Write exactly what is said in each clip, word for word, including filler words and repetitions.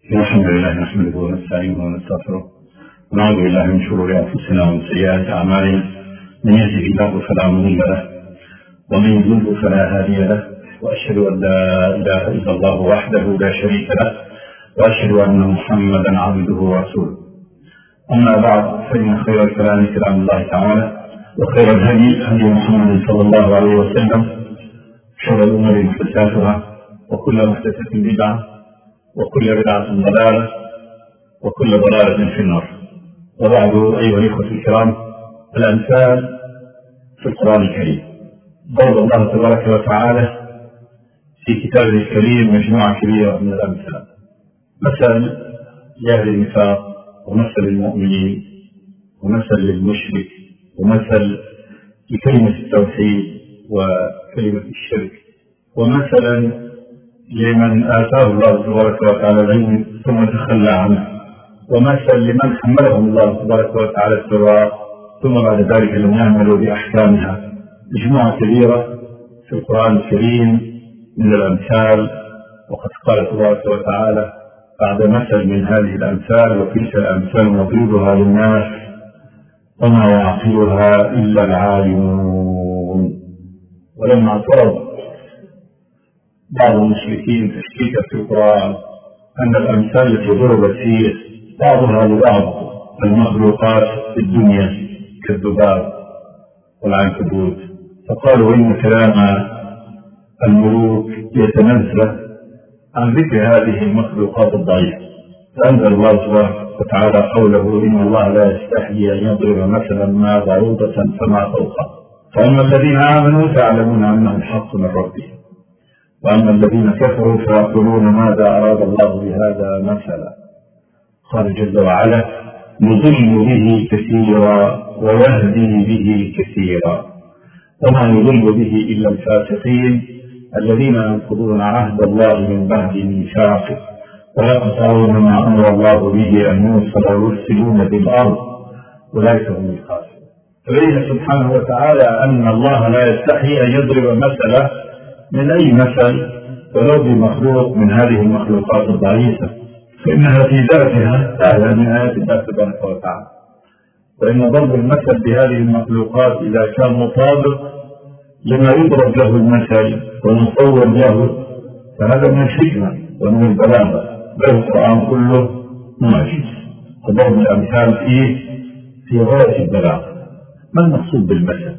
الحمد لله نحمده ونستعينه ونستغفره ونعوذ بالله من شرور انفسنا ومن سيئات اعمالنا. من يهده الله فلا مضل له ومن يضلل فلا هادي له، واشهد ان لا اله الا الله وحده لا شريك له، واشهد ان محمدا عبده ورسوله. اما بعد، فان خير الكلام كلام الله تعالى، وخير الهدي هدي محمد صلى الله عليه وسلم، شر الامور محدثاتها، وكل محدثه بدعه، وكل بدعة ضلالة، وكل ضلالة في النار. وبعد، أيها الإخوة الكرام، الأمثال في القرآن الكريم. ضرب الله تبارك وتعالى في كتابه الكريم مجموعة كبيرة من الأمثال، مثل لأهل النفاق، ومثل للمؤمنين، ومثل للمشرك، ومثل لكلمة التوحيد وكلمة الشرك، ومثلا لمن آتاه الله تبارك وتعالى العلم ثم تخلى عنه، ومثل لمن حمله الله تبارك وتعالى السراء ثم بعد ذلك لم يعملوا بأحكامها. مجموعة كبيرة في القرآن الكريم من الأمثال. وقد قال تبارك وتعالى بعد مثل من هذه الأمثال: وتلك الأمثال نضربها للناس وما يعقلها إلا العالمون. ولما اعترض بعض المشركين تشكيكا في القرآن أن الأمثال التي ضربت فيه بعضها لبعض المخلوقات في الدنيا كالذباب والعنكبوت، فقالوا إن كلام الملوك يتنزه عن ذكر هذه المخلوقات الضعيفة، فأنزل الله سبحانه وتعالى قوله: إن الله لا يستحيي أن يضرب مثلا ما بعوضة فما فوقها، فأما الذين آمنوا فيعلمون أنه الحق من ربهم، وأما الذين كفروا فيقولون ماذا أراد الله بهذا مثلا. قال جل وعلا: يضل به كثيرا ويهدي به كثيرا، وما يضل به إلا الفاسقين الذين ينقضون عهد الله من بعد ميثاقه ويقطعون ما أمر الله به أن يوصل ويفسدون في الأرض أولئك هم الخاسرون. فبين سبحانه وتعالى أن الله لا يستحي أن يضرب مثلا من أي مثل ولو بمخلوق من هذه المخلوقات الضعيفة، فإنها في ذاتها أعلى من آيات الله تبارك وتعالى. وإن ضرب المثل بهذه المخلوقات إذا كان مطابق لما يضرب له المثل ومصور له فهذا من الحكمة ومن البلاغة، بل القرآن كله معجز، وضرب الأمثال فيه في غاية البلاغة. ما المقصود بالمثل؟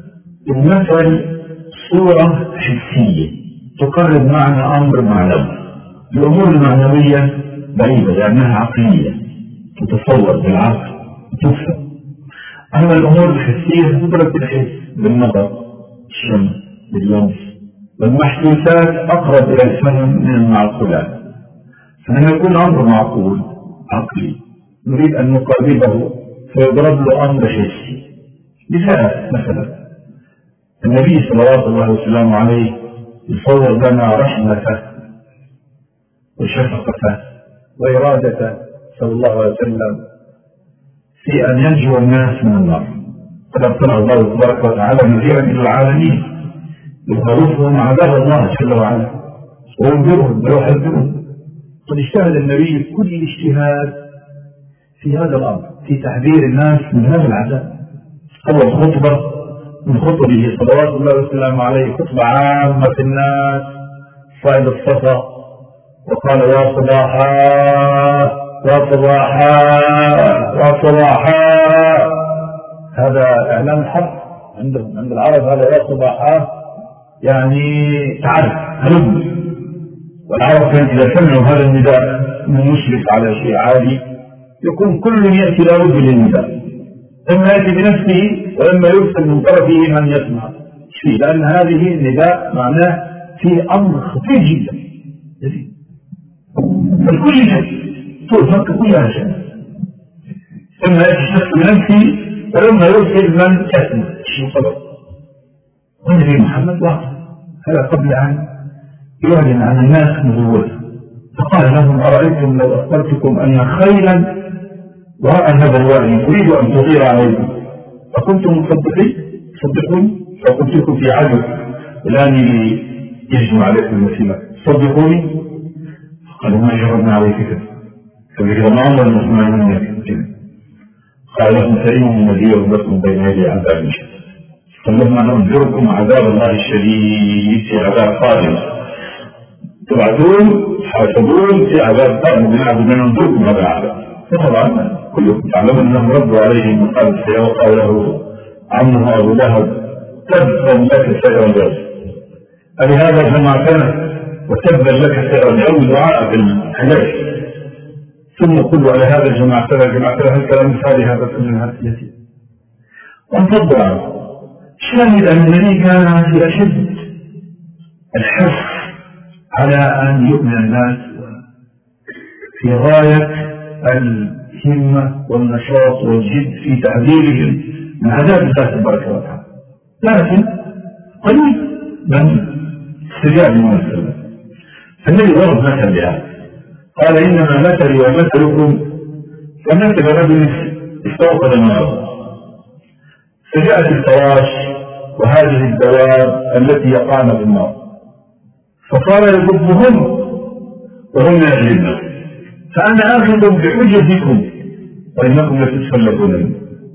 المثل صورة حسية تقرب معنى أمر معنوي. الأمور المعنوية بعيدة لأنها عقلية، تتصور بالعقل وتفهم. أما الأمور الحسية تدرك بالحس، بالنظر، بالشم، باللمس، والمحسوسات أقرب إلى الفهم من المعقولات. فلما يكون أمر معقول عقلي نريد أن نقربه فيضرب له أمر حسي. مثال مثلا النبي صلى الله عليه وسلم عليه يصور لنا رحمته وشفقته وإرادته صلى الله عليه وسلم في أن ينجو الناس من النار. قد أرسل الله تبارك وتعالى نذيرا إلى العالمين يخوفهم عذاب الله جل وعلا وينذرهم ويحذرهم. قد اجتهد النبي كل اجتهاد في هذا الأمر في تحذير الناس من هذا العذاب. أول خطبة من خطبه صلوات الله وسلامه عليه خطبة عامة في الناس صعد الصفا وقال: يا صباحا يا صباحا يا صباحا. هذا إعلان الحرب عندهم، عند العرب هذا يا صباحا يعني تعرف هلم. والعرب كان إذا سمعوا هذا النداء من مشرف على شيء عادي يكون كل يأتي لابد للنداء، إما يأتي بنفسه وإما يرسل من طرفه من يسمع شيء، لأن هذه النداء معناه في أمر خطير جدا. فالكل شيء تؤثر كلها شيء، إما يأتي الشخص بنفسه وإما يرسل من يسمع شيء خبر. والنبي محمد واحد هذا قبل أن يعلن عن الناس نبوته، فقال لهم: أرأيتم لو أخبرتكم أن خيلا وراء هذا الوادي أريد أن تغير عليكم فكنتم مصدقين صدقوني؟ فقلت لكم في عدو الآن يجمع عليكم المسيمة صدقوني؟ قالوا: ما جربنا عليك كذا. فإذا ما أمر المؤمنين قال لهم فإني نذير لكم بين يدي عذاب شديد. فلما ننذركم عذاب الله الشديد في عذاب قادم تبعثون حاسبون في عذاب قادم بنعم ننذركم هذا العذاب. فطبعا كلكم تعلمون أنهم ردوا عليه من قال وقال له عمه أبو لهب تبا لك سائر الجوز ألهذا جمعتنا وتبا لك سائر الجوز دعاء بالحياة ثم قلوا على هذا جمعتنا جمعتنا هل كلام مثالي هذا كل هذا يسير وانفضوا عنه. شاهد أن النبي كان في أشد الحث على أن يؤمن الناس في غاية الهمة والنشاط والجد في تعذيرهم من عذاب الله تبارك وتعالى، لكن قليل من استجاب من السلام. فالنبي ضرب مثل بهذا قال إنما مثلي ومثلكم كمثل رجل استوقد نارا فجاءت الفراش وهذه الدواب التي يقعن في النار فقال يضبهم وهم يجلبون فأنا آخذ بحجتكم وإنكم لتتسلقون منه.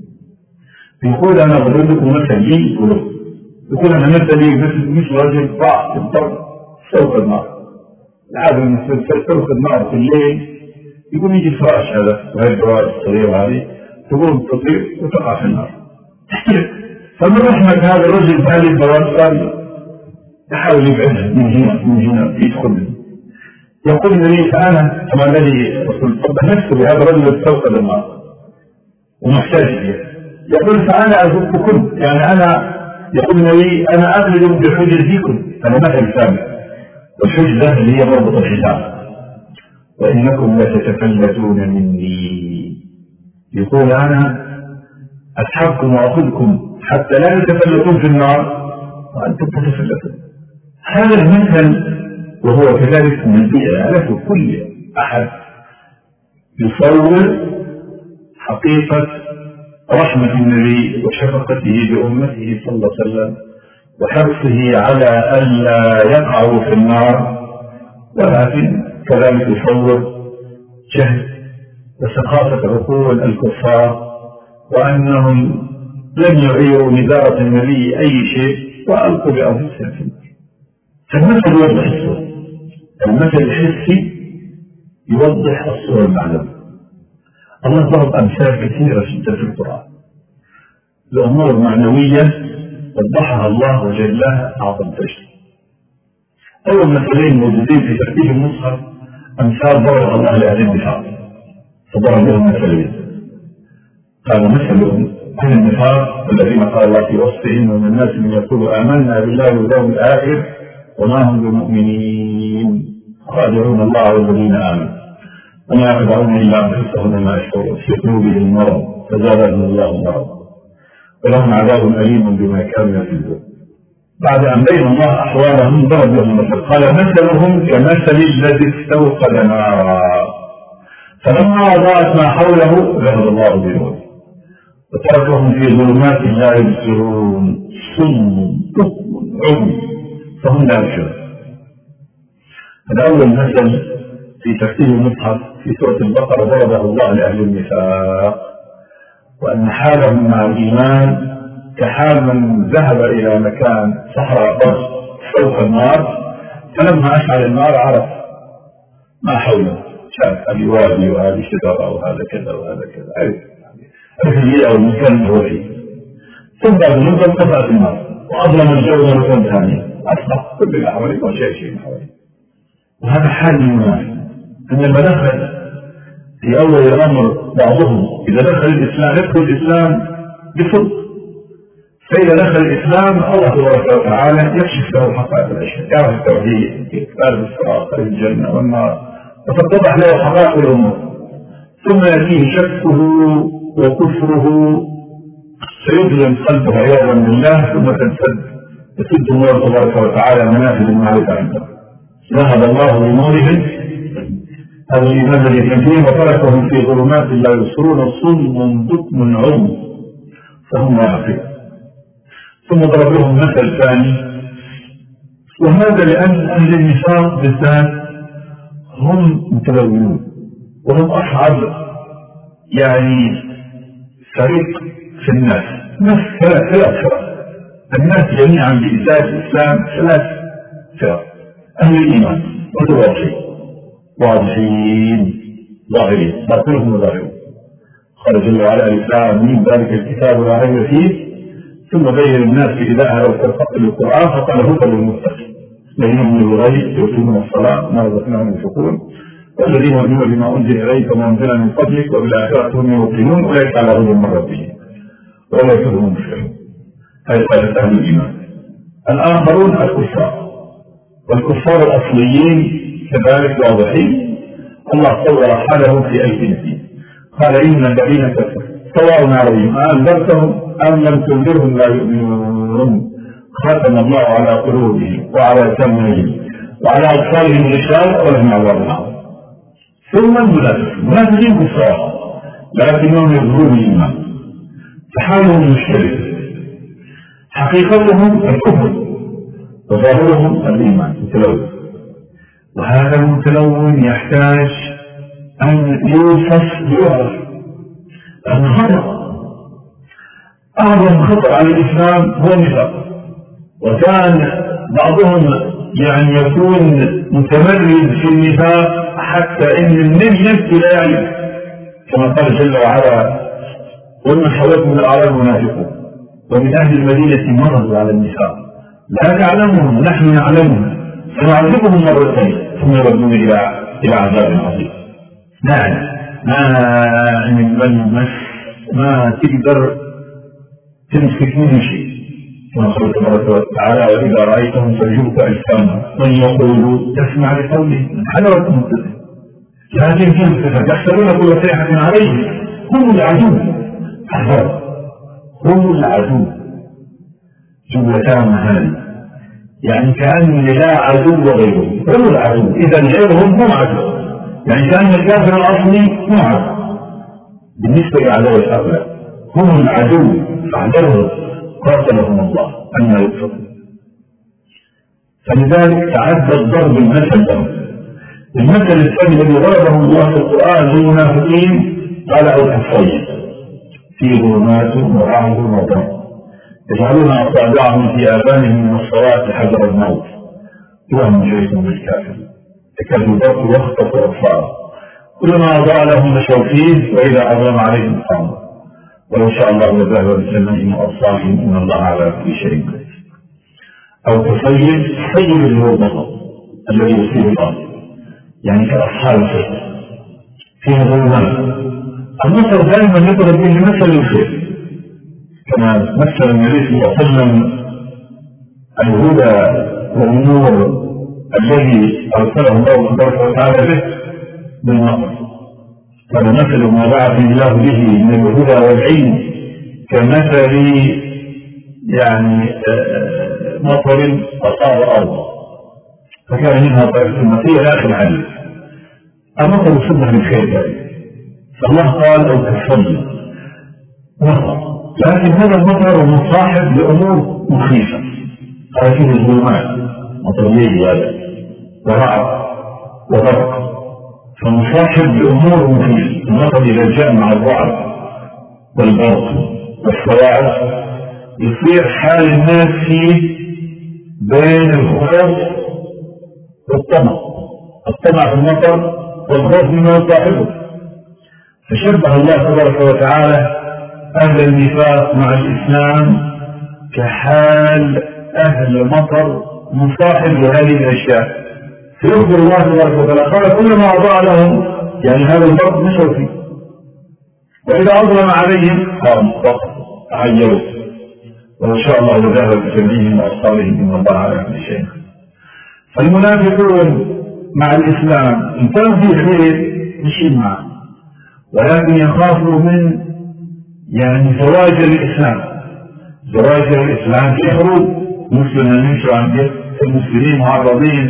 يقول أنا أضرب لكم مثل لي ولكم، يقول أنا مثلي مثل مثل رجل ضاع في الضرب فوق النار. العادة من فوق النار في الليل يقول يجي فراش هذا وهي الدواب الصغيرة هذه تقوم تطير وتقع في النار تحترق. فمن رحمة هذا الرجل بهذه الدواب قال يحاول يبعدها من هنا من هنا يدخل. يقول لي فأنا كما الذي طب نفسه بهذا الرجل استوقد النار ومحتاج إليه. يقول فأنا أذبكم يعني أنا يقول لي أنا أغلب بحجزكم أنا مثل ثاني والحجزة اللي هي مربط الحساب وإنكم لتتفلتون مني. يقول أنا أسحبكم وأخذكم حتى لا تتفلتون في النار وأنتم تتفلتون. هذا المثل وهو كذلك من بيئة كل أحد يصور حقيقة رحمة النبي وشفقته بأمته صلى الله عليه وسلم وحرصه على ألا يقعوا في النار، ولكن كذلك يصور جهل وثقافة عقول الكفار وأنهم لم يغيروا ندارة النبي أي شيء وألقوا بأنفسهم في النار. فالمثل يوضح الصورة، المثل الحسي يوضح الصورة المعنوية. الله ضرب أمثال كثيرة جدا في القرآن لأمور معنوية وضحها الله وجلاها أعظم تشريع. أول مثلين موجودين في ترتيب المصحف أمثال ضرب الله لأهل النفاق فضرب لهم مثلين. قال مثلهم أهل النفاق الذين قال الله في وصفهم ومن الناس من يقول آمنا بالله واليوم الآخر وما هم بمؤمنين خادعون الله والذين آمنوا وما يخدعون إلا أنفسهم وما يشعرون في قلوبهم مرض فزادهم الله مرضا ولهم عذاب أليم بما كانوا يكذبون. بعد أن بين الله أحوالهم ضرب لهم مثل قال مثلهم كمثل الذي استوقد نارا فلما أضاءت ما حوله ذهب الله بنوره وتركهم في ظلمات لا يبصرون صم بكم عمي فهم لا يبصرون. هذا أول مثل في ترتيب المصحف في سورة البقرة ضربه الله لأهل النفاق وأن حالهم مع الإيمان كحال من ذهب إلى مكان صحراء بر فوق النار فلما أشعل النار عرف ما حوله شاف هذه وادي وهذه شجرة وهذا كذا وهذا كذا عرف عرف البيئة والمكان هو فيه. ثم بعد مدة انقطعت النار وأظلم الجو مرة ثانية أصبح كل اللي حواليه وشيء شيء حواليه. وهذا حال المنافق عندما دخل في أول الأمر بعضهم إذا دخل الإسلام يدخل الإسلام بصدق، فإذا دخل الإسلام الله تبارك وتعالى يكشف له حقائق الأشياء يعرف التوحيد كتاب الصراط الجنة والنار وتتضح له حقائق الأمور ثم يأتيه شكه وكفره سيظلم قلبه عياذا بالله ثم تنسد يسد الله تبارك وتعالى منافذ المعرفة عنده. ذهب الله بنورهم هذا الإيمان الذي كان وتركهم في ظلمات لا يبصرون صم بكم عمي فهم لا يعقلون. ثم ضرب لهم مثل ثاني وهذا لأن أهل النفاق بالذات هم متلونون وهم أصعب يعني فريق في الناس. الناس ثلاث ثلاث فرق، الناس جميعا بإزاء الإسلام ثلاث فرق: أهل الإيمان والواقعين واضحين ظاهرين باطنهم وظاهرهم. قال جل وعلا: الإسلام من ذلك الكتاب لا ريب فيه ثم بين الناس إذا أهلوا القرآن فقال هدى للمتقين الذين هم بالغيب يقيمون الصلاة ما رزقناهم ينفقون والذين يؤمنون بما أنزل إليك وما أنزل من قبلك وبالآخرة هم يوقنون أولئك على هدى من ربهم وأولئك هم المفلحون. هذه قالت أهل الإيمان. الآخرون الكفار، والكفار الأصليين كذلك واضحين. الله صور حالهم في ألسنتهم قال: إن الذين كفروا سواء عليهم أنذرتهم أم لم تنذرهم لا يؤمنون ختم الله على قلوبهم وعلى سمعهم وعلى أبصارهم غشاوة ولهم عذاب عظيم. ثم المنافقين، المنافقين كفار لكنهم يظهرون الإيمان فحالهم مشترك، حقيقتهم الكفر وظاهرهم الإيمان متلون. وهذا المتلون يحتاج أن يوصف بيعرف، لأن خطأ أعظم خطأ على الإسلام هو النفاق. وكان بعضهم يعني يكون متمرد في النفاق حتى إن النبي نفسه لا يعلم، كما قال جل وعلا: ومن حولكم من الأعراب منافقون ومن أهل المدينة مرضوا على النفاق لا تعلمهم نحن نعلمهم سنعذبهم مرتين ثم يردون إلى إلى عذاب عظيم. نعم ما من ملمس ما تقدر تمسك منه شيء. كما قال تبارك وتعالى: وإذا رأيتهم تعجبك أجسامهم وإن يقولوا تسمع لقولهم حلوة منتهى لكن كيف يحسبون كل صيحة عليهم هم العدو. أحباب هم العدو جملتان هذه، يعني كأن لا عدو غيرهم، هم العدو. إذا غيرهم هم عدو، يعني كأن الكافر الأصلي هم عدو بالنسبة لأعداء الأغلب، هم العدو فاحذرهم قاتلهم الله أن يكفرون. فلذلك تعدى الضرب المثل لهم. المثل الثاني الذي ضربه الله في القرآن للمنافقين قال: أو كالصيد في ظلمات ورعد وبرق يجعلون أصابعهم في آذانهم من الصلاة حذر الموت وهم شريك بالكافر يكاد البرق يخطف أبصارهم كلما أضاء لهم مشوا فيه وإذا أظلم عليهم قاموا ولو شاء الله لذهب بسمعهم وأبصارهم إن الله على كل شيء قدير. أو كصيد، الصيد اللي هو البطل الذي يصيب الأرض، يعني كأصحاب الفجر فيها ظلمات. المطر دائما يضرب به مثل الخير، كما مثل النبي صلى الله عليه وسلم الهدى والنور الذي أرسله الله تبارك وتعالى به بالمطر. فمثل ما بعث الله به من الهدى والعلم كمثل يعني مطر أصاب أرضا فكان منها طائفة المطية لا آخر الحديث. المطر صدق من خير ذلك، فالله قال: أو كالصيد مطر، لكن هذا المطر مصاحب لأمور مخيفة. قال فيه الظلمات مطرية هذا ورعد وبرق، فمصاحب لأمور مخيفة. المطر إذا جاء مع الرعد والبرق والصواعق يصير حال الناس فيه بين الخوف والطمع، الطمع في المطر والخوف مما يصاحبه. فشبه الله تبارك وتعالى أهل النفاق مع الإسلام كحال أهل المطر مصاحب لهذه الأشياء. فيخبر الله تبارك وتعالى قال: كلما أضاء لهم، يعني هذا البرق مشوا فيه، وإذا أظلم عليهم قاموا وقفوا عيروا ولو شاء الله لذهب بسمعهم وأبصارهم إن الله على كل شيء. فالمنافقون مع الإسلام إن كان فيه خير مشي معه، ولكن يخافوا من يعني زواج الإسلام، زواج الإسلام في حروب مسلمين يمشوا عن المسلمين معرضين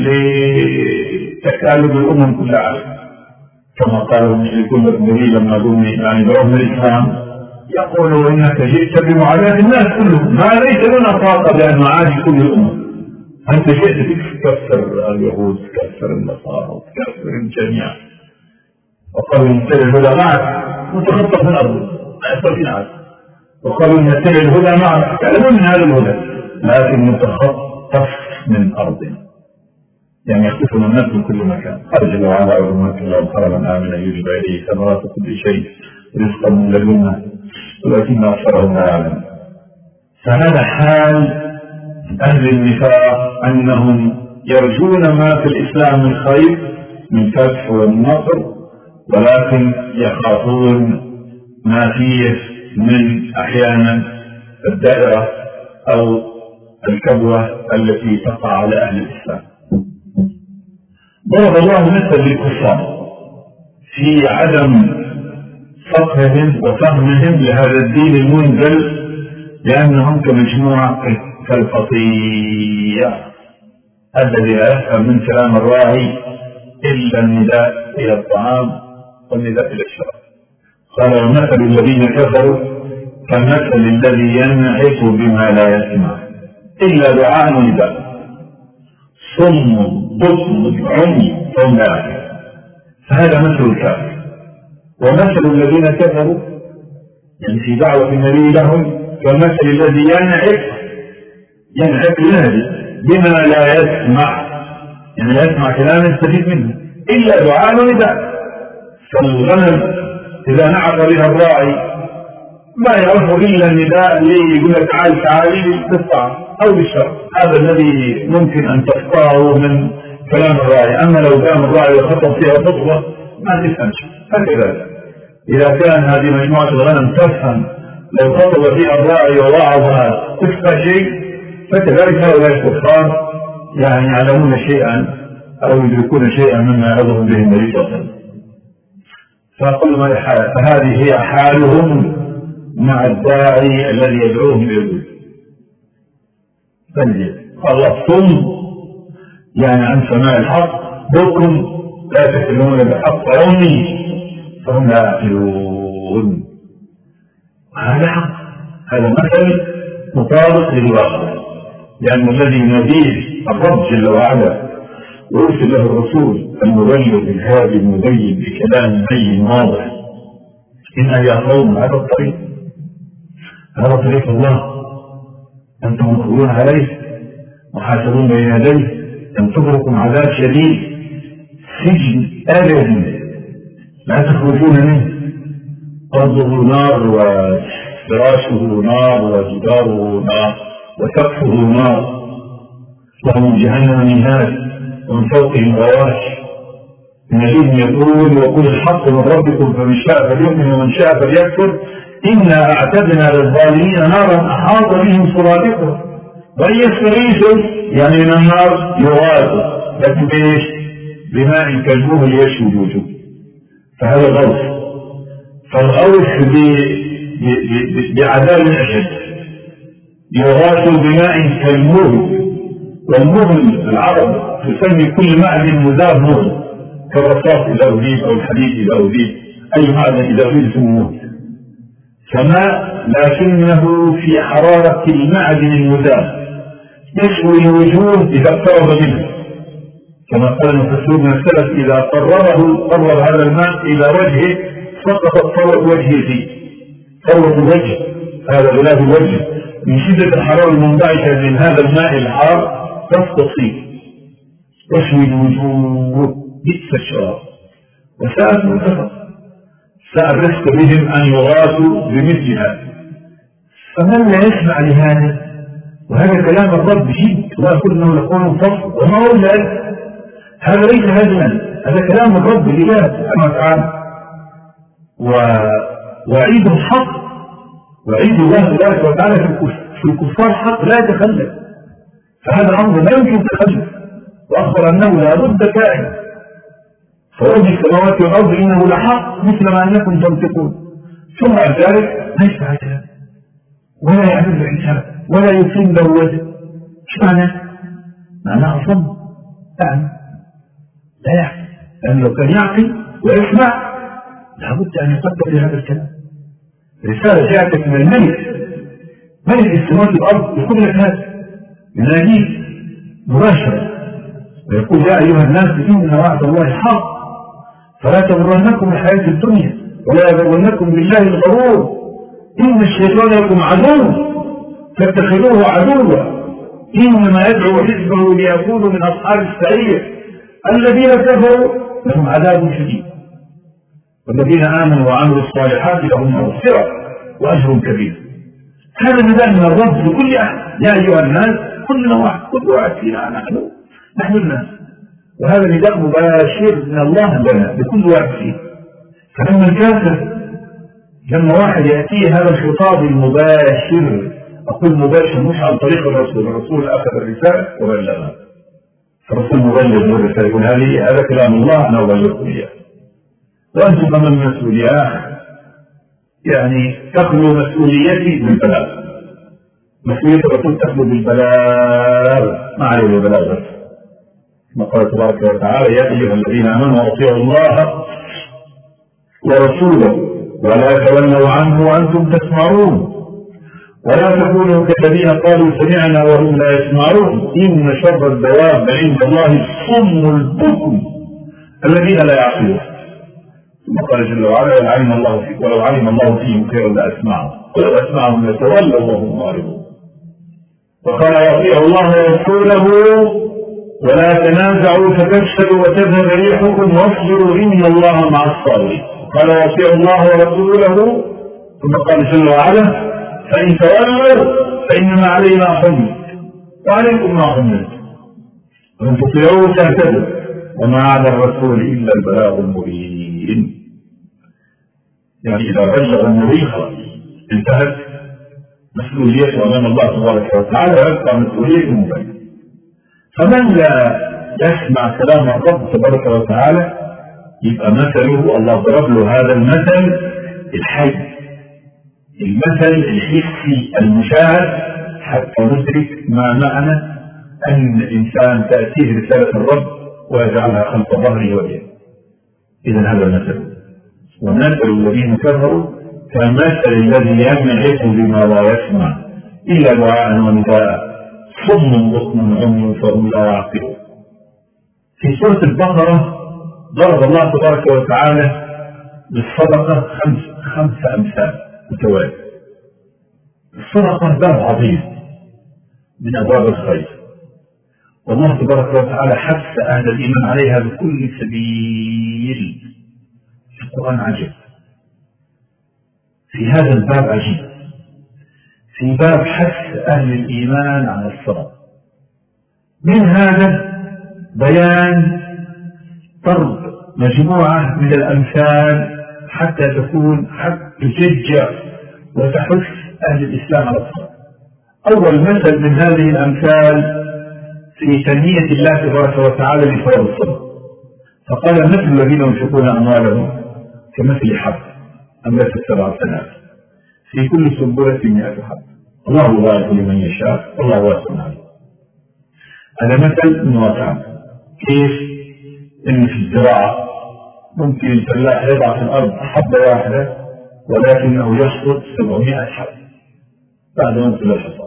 لتكالب الأمم كلها، كما قال المشركون النبي لما قلنا يعني برغم الإسلام يقولوا إنك جئت بمعاداة الناس كلهم، ما ليس لنا طاقة بأن نعادي كل الأمم. أنت جئت تكسر اليهود، تكسر النصارى، تكسر الجميع، وقالوا نتبع الهدى معك متخطف من أرضه ما يحصل في عاد، وقالوا نتبع الهدى معك تعلمون من هذا الهدى لكن متخطف من أرضه، يعني يختفون الناس من كل مكان. قال جل وعلا أولمات الله حرما آمنا يجب إليه ثمرات كل شيء رزقا من لدنا ولكن أكثرهم لا يعلم. فهذا حال أهل النفاق أنهم يرجون ما في الإسلام من خير من فتح والنصر، ولكن يخافون ما فيه من أحيانا الدائرة أو الكبوة التي تقع على أهل الإسلام. ضرب الله مثل للكفار في عدم فقههم وفهمهم لهذا الدين المنزل، لأنهم كمجموعة كالقطيع الذي لا يفهم من كلام الراعي إلا النداء إلى الطعام والنداء إلى الشراب. قال ومثل الذين كفروا كمثل الذي ينعق بما لا يسمع إلا دعاء ونداء صم بكم عمي فهم لا يعلمون. فهذا مثل الكافر. ومثل الذين كفروا يعني في دعوة النبي لهم كمثل الذي ينعق ينعق ينادي بما لا يسمع، يعني لا يسمع كلام يستفيد منه إلا دعاء ونداء. فالغنم إذا نعق بها الراعي ما يعرفه إلا النداء اللي يقول لك تعال تعالي للطعام أو للشرب، هذا الذي ممكن أن تفقهه من كلام الراعي. أما لو كان الراعي يخطب فيها خطبة ما تفهم شيء. هكذا إذا كان هذه مجموعة الغنم تفهم لو خطب فيها الراعي ووعظها تفقه شيء، فكذلك هؤلاء الكفار يعني يعلمون شيئا أو يدركون شيئا مما يعظهم به النبي صلى الله عليه وسلم. فهذه هي حالهم مع الداعي الذي يدعوهم إلى الهدى. الله صم يعني عن سماع الحق، بكم لا تكلمون بالحق، عمي فهم لا يعقلون. هذا حق، هذا مثل مطابق للواقع، لأن الذي يناديه الرب جل وعلا ويرسل له الرسول المبلغ الهادي المبين بكلام بين واضح إن يا قوم هذا الطريق هذا طريق الله أنتم مخبرون عليه محاسبون بين يديه ينتظركم عذاب شديد سجن أبدي لا تخرجون منه، أرضه نار وفراشه نار وجداره نار وسقفه نار ومن جهنم مهاد ومن فوقهم غواش. النبي يقول وقل الحق من ربكم فمن شاء فليؤمن ومن شاء فليكفر إنا أعتدنا للظالمين نارا أحاط بهم سرادقها وإن يستغيثوا يعني من النار يغاثوا لكن بإيش؟ بماء كالمهل يشوي الوجوه. فهذا غوث. فالغوث بعذاب أشد يغاثوا بماء كالمهل، والمهل العرب تسمي كل معدن مذاب مهل كالرصاص إذا أذيب أو الحديد إذا أذيب، أي معدن إذا أذيب اسمه مهل. فماء لكنه في حرارة المعدن المذاب يشوي الوجوه إذا اقترب منه، كما قال المفسرون من السلف إذا قربه قرب هذا الماء إلى وجهه سقطت صورة وجهه فيه، صورة الوجه هذا غلاف الوجه من شدة الحرارة المنبعثة من هذا الماء الحار تسقط فيه يشوي الوجوه. بئس الشراب وساءت مرتفق، ساء الرزق بهم أن يغاثوا بمثل هذا. فمن لا يسمع لهذا، وهذا كلام الرب جد وأكله لقول فصل وما هو ذلك، هذا ليس هزما، هذا كلام الرب الإله سبحانه وتعالى وعيد الحق، وعيد الله تبارك وتعالى في الكفار حق لا يتخلف. فهذا الأمر لا يمكن تخلف، وأخبر أنه لا بد كائن. فرب السماوات والأرض إنه لحق مثل ما أنكم تنطقون. ثم بعد ذلك ليس هكذا ولا يعمل له حساب ولا يقيم له وجه. ايش معناه؟ معناه أصم يعني لا يعقل، لأن لو كان يعقل ويسمع لابد أن يقدر لهذا الكلام. رسالة جاءتك من الملك ملك السماوات والأرض يقول لك هذا يناديك مباشرة ويقول يا أيها الناس إن وعد الله حق فلا تغرنكم الحياة الدنيا ولا يغرنكم بالله الغرور، إن الشيطان لكم عدو فاتخذوه عدوا إنما يدعو حزبه ليكونوا من أصحاب السعير الذين كفروا لهم عذاب شديد والذين آمنوا وعملوا الصالحات لهم مغفرة وأجر كبير. هذا نداء من الرب لكل أحد، يا أيها الناس كلنا واحد، كل واحد فينا نحن نحن الناس، وهذا نداء مباشر من الله لنا لكل واحد فينا. فلما الكافر لما واحد يأتيه هذا الخطاب المباشر، أقول مباشر مش عن طريق الرسول، الرسول أخذ الرسالة وبلغها، الرسول مبلغ من الرسالة يقول هذه هذا كلام الله أنا أبلغكم إياه، وأنتم من المسؤولية يعني تخلو مسؤوليتي بالبلاغ، مسؤولية الرسول تخلو بالبلاغ ما عليه البلاغ بس. كما قال تبارك وتعالى يا أيها الذين آمنوا أطيعوا الله ورسوله ولا تولوا عنه وأنتم تسمعون ولا تكونوا كالذين قالوا سمعنا وهم لا يسمعون إن شر الدواب عند الله الصم البكم الذين لا يعقلون. ثم قال جل وعلا علم الله فيك ولو علم الله فيهم خيرا لأسمعهم ولو أسمعهم يتولوا وهم معرضون. وقال أطيعوا الله ورسوله ولا تنازعوا فتفشلوا وتذهب ريحكم واصبروا إن الله مع الصابرين. قال أطيعوا الله ورسوله ثم قال جل وعلا فإن تولوا فإنما علينا حمل وعليكم ما حملتم وإن تطيعوه تهتدوا وما على الرسول إلا البلاغ المبين. يعني إذا بلغ النبي خلاص انتهت مسؤوليته أمام الله تبارك وتعالى ويبقى مسؤوليته مبينة. فمن لا يسمع كلام الرب تبارك وتعالى يبقى مثله الله ضرب له هذا المثل الحي، المثل الحسي المشاهد حتى ندرك ما معنى أن الإنسان تأتيه رسالة الرب ويجعلها خلف ظهره وجهه. إذا هذا المثل. ومثل الذين كفروا كمثل الذي ينعس بما لا يسمع إلا دعاء ونداء صم بكم عمي فهم لا يعقلون. في سورة البقرة ضرب الله تبارك وتعالى للصدقة خمس خمس أمثال متوالية. الصدقة باب عظيم من أبواب الخير، والله تبارك وتعالى حث أهل الإيمان عليها بكل سبيل. القرآن عجيب في هذا الباب، عجيب في باب حث أهل الإيمان على الصدقة. من هذا بيان ضرب مجموعة من الأمثال حتى تكون حتى تشجع وتحث أهل الإسلام على الصدقة. أول مثل من هذه الأمثال في تنمية الله تبارك وتعالى لثواب الصدقة، فقال مثل الذين ينفقون أموالهم كمثل حب أنبتت سبع سنابل في كل سنبلة مئة حب الله يضاعف لمن يشاء والله واسع عليم. هذا مثل من واقع. كيف؟ إن في الزراعة ممكن الفلاح يضع في الأرض حبة واحدة ولكنه يحصد سبعمائة حب بعد ما ينزل الحصاد.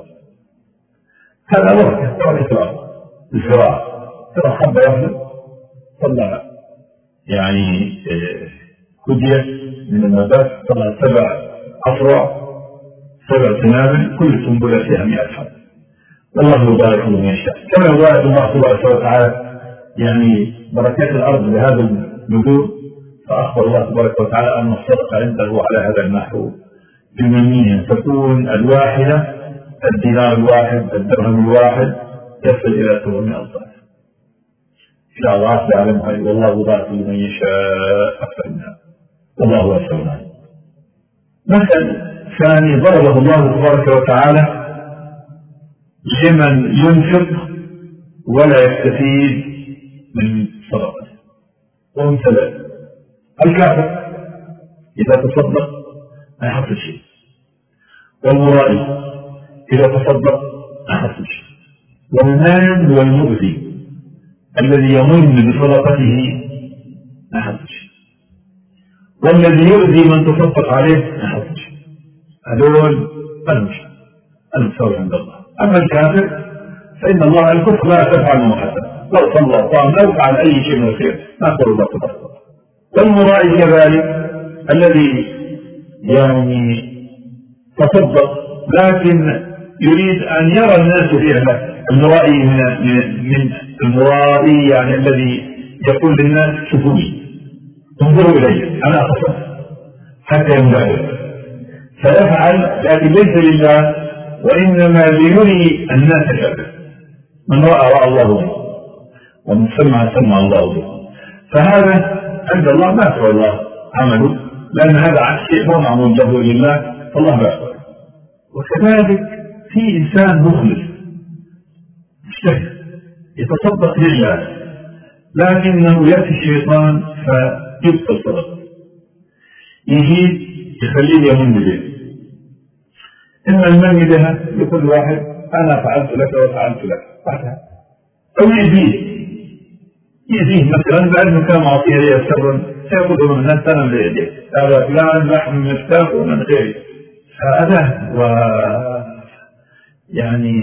هذا بركة بركة الأرض الزراعة، ترى حبة واحدة طلع يعني كدية من النبات طلع سبع أفرع سبع سنابل كل سنبلة فيها مئة حب والله يبارك لمن يشاء. كما يبارك الله تبارك وتعالى يعني بركات الأرض بهذا النبوء، فأخبر الله تبارك وتعالى أن الصدقة عنده على هذا النحو بالمنية تكون الواحدة الدينار الواحد الدرهم الواحد يصل إلى سبعمائة ضعف إلى أضعاف يعلمها والله يبارك لمن يشاء أكثر منها والله واسع عليم. مثل ثاني ضربه الله تبارك وتعالى لمن ينفق ولا يستفيد من صدقته، وهم ثلاثة. الكافر إذا تصدق ما يحصل شيء، والمرائي إذا تصدق ما يحصل شيء، والمان والمؤذي الذي يمن بصدقته ما يحصل شيء، والذي يؤذي من تصدق عليه ما يحصل شيء. هذول المشرك المساوي عند الله. أما الكافر فإن الله الكفر لا تفعل محسن، لو صلى وصام لو فعل أي شيء من الخير ما قال الله تبارك والمرائي كذلك الذي يعني تصدق لكن يريد أن يرى الناس فعله. المرائي من من المرائي يعني الذي يقول للناس شوفوني انظروا إلي أنا أتصدق حتى ينبهر، فيفعل لكن ليس لله وإنما ليري الناس شره. من رأى رأى الله به ومن سمع سمع الله به. فهذا عند الله ما يفعل الله عمله، لأن هذا شيء هو معمول له لله فالله لا يفعل. وكذلك في إنسان مخلص مجتهد يتصدق لله لكنه يأتي الشيطان فيبطل صدقه، يجي يخليه يمن به. إما المن بها لكل واحد أنا فعلت لك وفعلت لك بعدها، أو يأذيه يأذيه مثلا بعد ما كان معطيه لي سرا سيأخذه من الناس أنا بيده هذا فلان لحم مفتاح ومن غيره، فهذا و يعني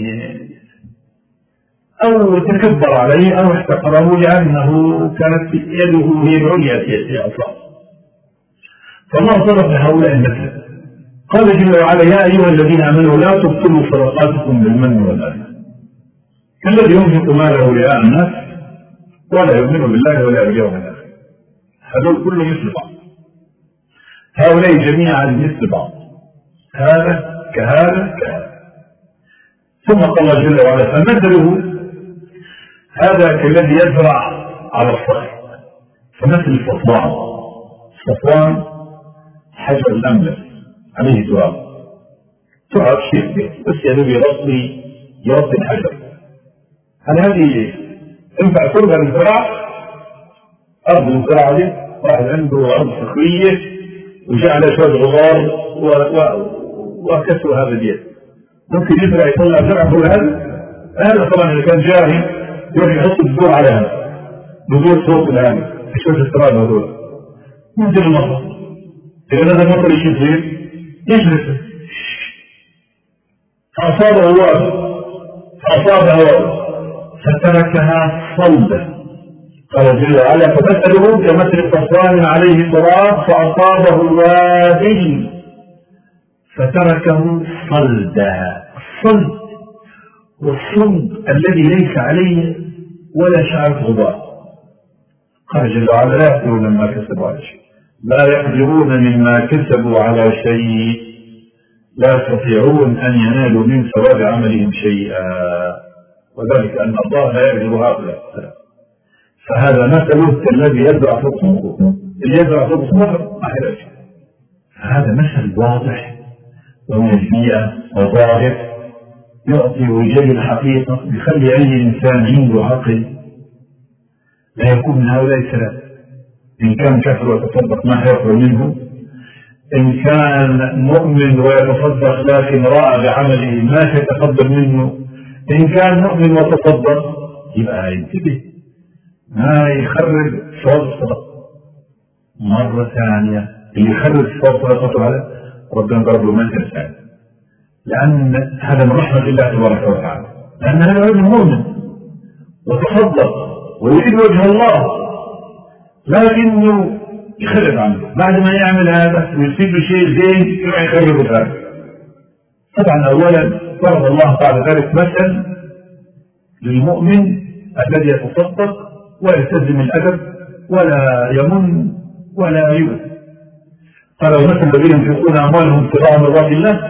أو تكبر عليه أو احتقره لأنه كانت يده هي العليا في أصابه. فالله ضرب لهؤلاء المثل قال جل وعلا يا أيها الذين آمنوا لا تبطلوا صدقاتكم بالمن والأذى كالذي ينفق ماله رئاء الناس ولا يؤمن بالله ولا باليوم الآخر. هذول كله مثل بعض، هؤلاء جميعا مثل بعض، هذا كهذا كهذا. ثم قال جل وعلا فمثله هذا كالذي يزرع على الصخر فمثل الصفوان. الصفوان حجر الأملس عليه تراب تراب شيء بس يدوب يربي يربي الحجر. هل هذه ينفع تربى للزراعة؟ أرض الزراعة دي واحد عنده أرض صخرية وجعل شوية غبار وكسر هذا اليد ممكن يزرع يطلع زرع كل هذا؟ هذا طبعا إذا كان جاهل يروح يحط البذور على هذا بذور فوق الهامة في شوية التراب هذول ينزل المطر. إذا هذا المطر ايش يصير؟ يجلس فأصابه واد فأصابه واد فتركها صلبة. قال جل وعلا فمثله كمثل صفوان عليه تراب فأصابه الوابل فتركه صلدا. الصلد والصلد الذي ليس عليه ولا شعر غبار. قال جل وعلا لا يقدرون مما كسبوا على شيء لا يقدرون مما كسبوا على شيء لا يستطيعون أن ينالوا من ثواب عملهم شيئا وذلك أن الله لا يقدر هؤلاء. فهذا مثله كالذي يزرع فوق صخور اللي يزرع فوق صخور ما يحتاج. هذا مثل واضح ومن البيئة وظاهر يعطي وجه الحقيقة بيخلي أي إنسان عنده عقل لا يكون من هؤلاء الثلاثة. إن كان كفر ويتصدق ما يقبل منه، إن كان مؤمن ويتصدق لكن راى بعمله ما سيتقبل منه، إن كان مؤمن وتصدق يبقى ينتبه ما يخرج صواب الصدقة. مرة ثانية اللي يخرج صواب صدقته هذا ربنا ضرب له مثل ثاني، لأن هذا من رحمة الله تبارك وتعالى، لأن هذا رجل مؤمن وتصدق ويريد وجه الله لكنه يخرب عنه بعد ما يعمل هذا ويصير له شيء زين يروح يخرب ذلك. طبعا أولا ضرب الله بعد ذلك مثل للمؤمن الذي يتصدق ويلتزم الأدب ولا يمن ولا يؤذي. قال ومثل الذين ينفقون أموالهم ابتغاء مرضات الله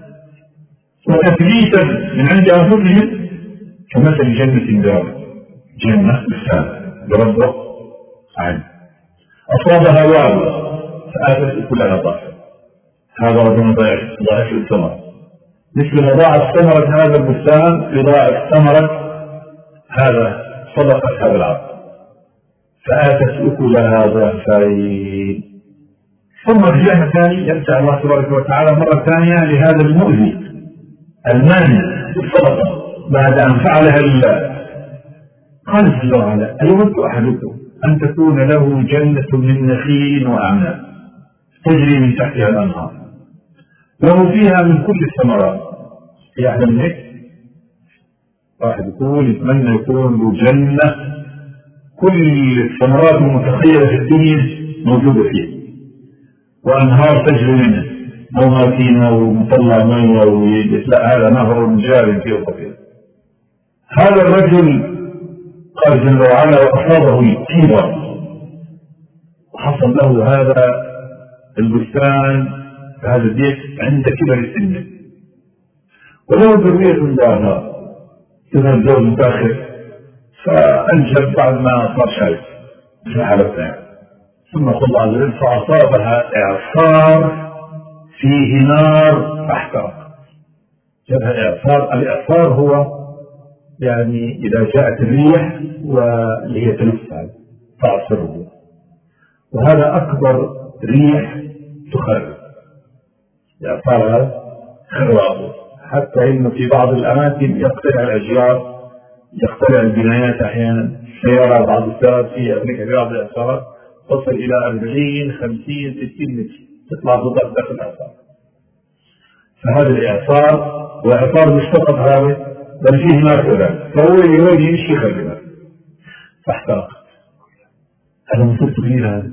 وتثبيتا من عند أنفسهم كمثل جنة دار جنة بالسلام بربه عين أصابها وابل فآتت كلها ضعفا. هذا ربنا ضاعف الثمرة مثل ما ضاعت ثمرة هذا البستان يضاعف ثمرة هذا صدقة هذا العبد فآتت أكلها ضعفين. ثم رجعنا ثاني يرجع الله تبارك وتعالى مرة ثانية لهذا المؤذي المانع بالصدقة بعد أن فعلها لله. قال جل وعلا أيود أحدكم أن تكون له جنة من نخيل وأعناب تجري من تحتها الأنهار له فيها من كل الثمرات. يعلم هيك واحد يقول يتمنى يكون له جنة كل الثمرات المتخيلة في الدنيا موجودة فيه، وأنهار تجري منه، مو ماكينة ومطلع مية ويجلس، لا، هذا نهر جاري في وسطه. هذا الرجل قال جل وعلا وأصابه الكبر، وحصل له هذا البستان هذا البيت عند كبر سنه، وله ذرية ضعفاء، إذا الزوج متأخر فأنجب بعد ما صار شايف في حالتها، ثم الله عز وجل فأصابها إعصار فيه نار فاحترق. جابها إعصار، الإعصار هو يعني إذا جاءت الريح واللي هي تلفها تعصره، وهذا أكبر ريح تخرب، الإعصار هذا خرابه، حتى إنه في بعض الأماكن يقتلع الأشجار، يقتلع البنايات أحيانا، سيارة بعض السيارات في أمريكا في بعض الإعصارات تصل إلى أربعين خمسين ستين متر تطلع ضغط داخل الإعصار. فهذا الإعصار وإعصار مش فقط هذا بل فيه نار كذا، فهو يريد يمشي يخربها فاحترقت. هذا مصيبة كبيرة، هذا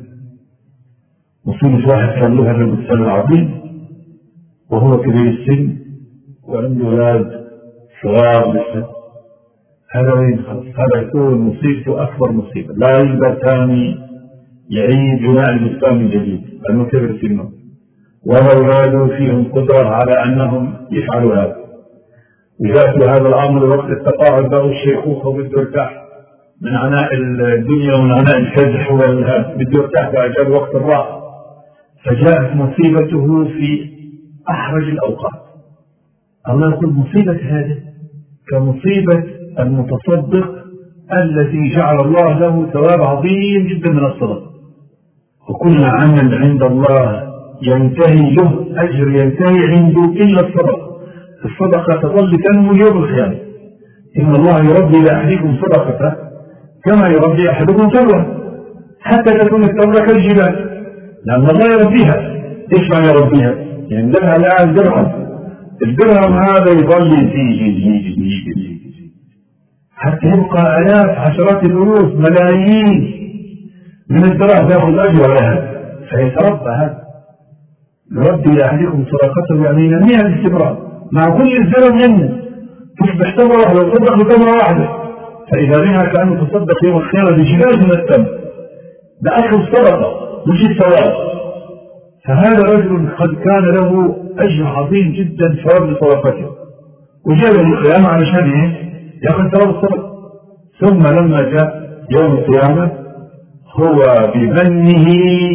مصيبة واحد كان له هذا البستان العظيم وهو كبير السن وعنده أولاد صغار لسه، هذا وين خلص، هذا يكون مصيبته أكبر مصيبة، لا يقدر ثاني يعيد بناء البستان من جديد لأنه كبر سنه، ولا أولاده فيهم قدرة على أنهم يفعلوا هذا. وجاءت هذا الأمر وقت التقاعد له الشيخوخة وبده يرتاح من عناء الدنيا ومن عناء الكدح والهاب، بده يرتاح فأجاب وقت الراحة، فجاءت مصيبته في أحرج الأوقات. الله يقول مصيبة هذه كمصيبة المتصدق الذي جعل الله له ثواب عظيم جدا من الصدقة، وكل عمل عند الله ينتهي له أجر ينتهي عنده إلا الصدقة. الصدقة تظل تنمو يوم القيامة. إن الله يربي لأحدكم صدقته كما يربي أحدكم تمرة حتى تكون التمرة كالجبال، لأن الله يربيها. إيش معنى يربيها؟ يعني لها الآن درهم، الدرهم هذا يظل يزيد يزيد يزيد يزيد حتى يبقى آلاف عشرات الألوف ملايين من الدراهم تأخذ أجر لها، فيتربى هذا. يربي لأحدكم صدقته يعني ينميها باستمرار مع كل الزمن منه، تصبح تمرة واحدة وتصدق بتمرة واحدة، فإذا منها كأنه تصدق يوم القيامة بجبال من التمر، ده أكل الصدقة مش الثواب. فهذا رجل قد كان له أجر عظيم جدا ثواب لصدقته، وجاء يوم القيامة علشان ايه؟ يأخذ ثواب الصدقة. ثم لما جاء يوم القيامة هو بمنه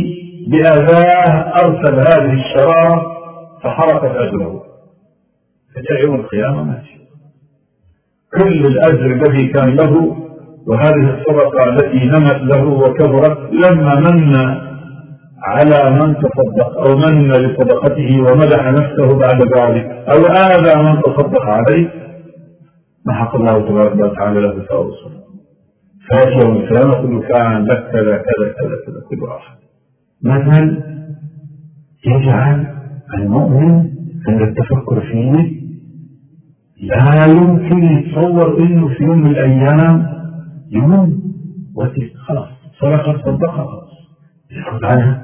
بأذاه أرسل هذه الشرارة فحرقت أجره، فجاء يوم القيامة ماشي كل الأجر الذي كان له وهذه الصدقة التي نمت له وكبرت، لما من على من تصدق أو من لصدقته ومدح نفسه بعد ذلك أو آذى من تصدق عليه، محق الله تبارك وتعالى له ثواب الصدقة. فيأتي يوم القيامة كل كان لك كذا كذا كذا كذا كل واحد. مثل يجعل المؤمن عند التفكر فيه لا يمكن يتصور انه في يوم من الايام يموت خلاص صدقه صدقها خلاص ياخذ عنها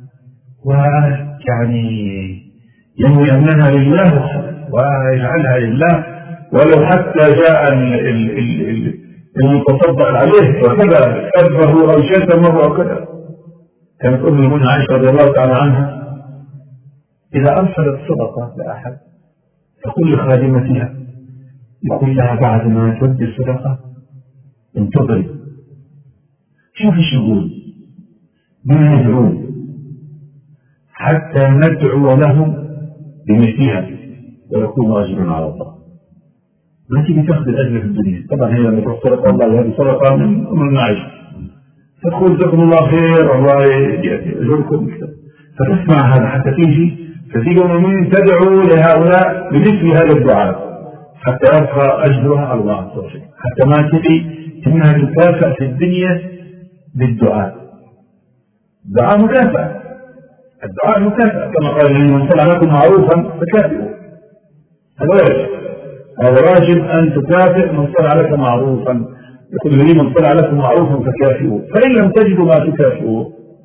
ويعني ينوي انها لله ويجعلها لله، ولو حتى جاء المتصدق عليه وكذا كذبه او شتمه او كذا. كانت ام المؤمنين عائشه رضي الله تعالى عنها اذا ارسلت صدقه لاحد تقول لخادمتها يقول لها بعد ما تودي الصدقه انتظري شوفي ايش يقول بما يدعون حتى ندعو لهم بمثلها ويكون اجرا على الله. ما تيجي تاخذ الاجر في الدنيا، طبعا هي لما تروح صدقه الله هذه صدقه من امر المعيشه، تقول جزاكم الله خير الله يجزاكم، فتسمع هذا حتى تيجي فتيجي المؤمنين تدعو لهؤلاء بمثل هذا الدعاء حتى يبقى اجرها على الله عز وجل، حتى ما تجي انها تكافئ في الدنيا بالدعاء. الدعاء مكافأة، الدعاء مكافأة كما قال من صنع لكم معروفا فكافئوا، هذا واجب، هذا واجب ان تكافئ من صنع لك معروفا، يقول لي من صنع لكم معروفا فكافئوا، فإن لم تجدوا ما تكافئوا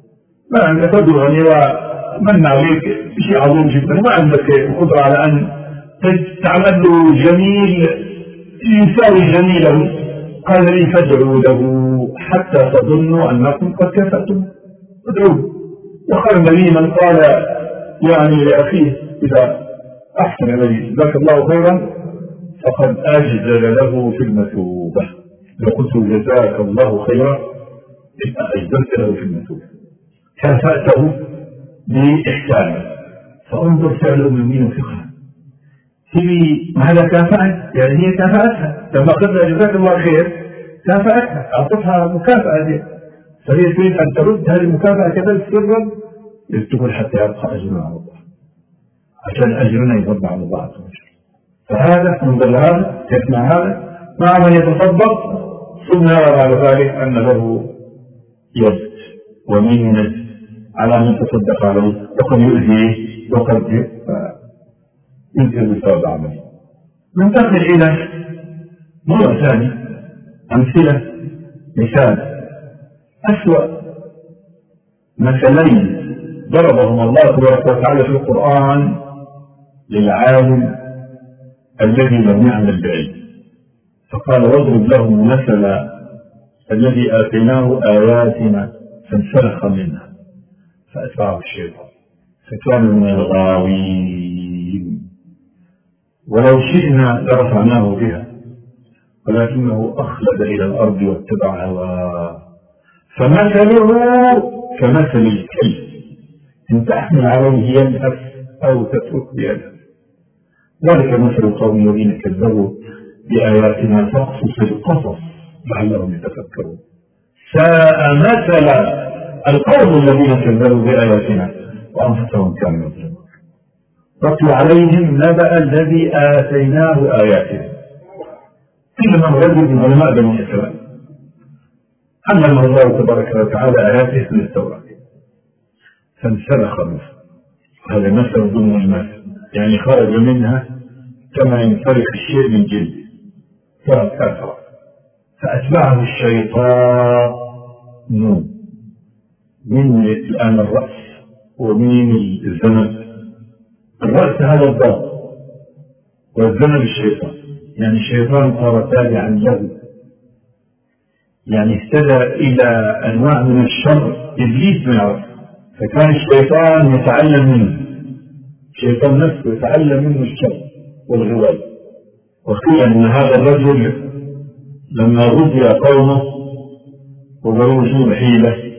ما عندك تدعوني ومن عليك شيء عظيم جدا، ما عندك القدرة على أن تعمل له جميل يساوي جميله، قال لي فادعوا له حتى تظنوا أنكم قد كفأتم، ادعوا. وخير النبي من قال يعني لأخيه إذا أحسن إليه جزاك الله خيرا فقد أجزل له في المثوبة، لو قلت جزاك الله خيرا أجزلت له في المثوبة، كافأته بإحسانه. فانظر فعل المؤمنين وفقها، تبي هذا كافأت، يعني هي كافأتها لما قلت جزاك الله خير كافأتها، أعطتها مكافأة دي، فهي تريد أن ترد هذه المكافأة كذلك سرا لتقول حتى يبقى أجرنا على الله، عشان أجرنا يرد على الله عز وجل. فهذا انظر هذا يسمع هذا مع من يتصدق ثم يرى بعد ذلك أن له يد ومنة على من تصدق عليه، وقد يؤذيه وقد يؤذي بسبب عمله. ننتقل إلى مرة ثانية أمثلة. مثال أسوأ مثلين ضربهم الله تبارك وتعالى في القرآن للعالم الذي لم يعمل بعلم، فقال واضرب لهم مثل الذي آتيناه آياتنا فانسلخ منها فأتبعه الشيطان فكان من الغاوين. ولو شئنا لرفعناه بها ولكنه أخلد إلى الأرض واتبع هواه فمثله كمثل الكلب إن تحمل عليه يلهث أو تترك يلهث، ذلك مثل القوم الذين كذبوا بآياتنا فاقصص القصص لعلهم يتفكرون. ساء مثل القوم الذين كذبوا بآياتنا وأنفسهم كانوا يظلمون. واتل عليهم نبأ الذي آتيناه آياتنا. إنما رجل من علماء بني إسرائيل علمه الله تبارك وتعالى آياته في التوراة فانسلخ منها، هذا مثل ضمن المثل، يعني خرج منها كما ينفرق الشيء من جلد فأثر فأتبعه الشيطان من الآن الرأس ومن الذنب. الرأس هذا الضغط والذنب الشيطان، يعني الشيطان صار تابعا له، يعني اهتدى إلى أنواع من الشر إبليس من عرف، فكان الشيطان يتعلم منه، الشيطان نفسه يتعلم منه الشر والغواية. وقيل أن هذا الرجل لما غزي قومه وضروا حيلة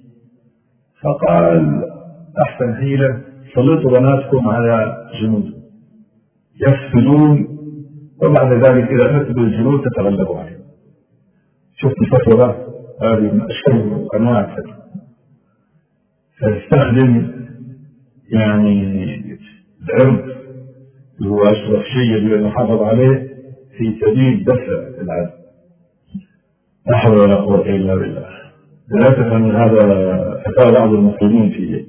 فقال أحسن حيلة سلطوا بناتكم على جنود يفسدون وبعد ذلك إذا فسدوا الجنود تتغلبوا عليهم. شفت الفتوى هذه من أشهر أنواع الفتوى، فاستخدم يعني العرض اللي هو أشرف شيء يجب أن نحافظ عليه في سبيل دفع العدل. لا حول ولا قوة إلا بالله. لا تفهم هذا فتاوى بعض المسلمين فيه.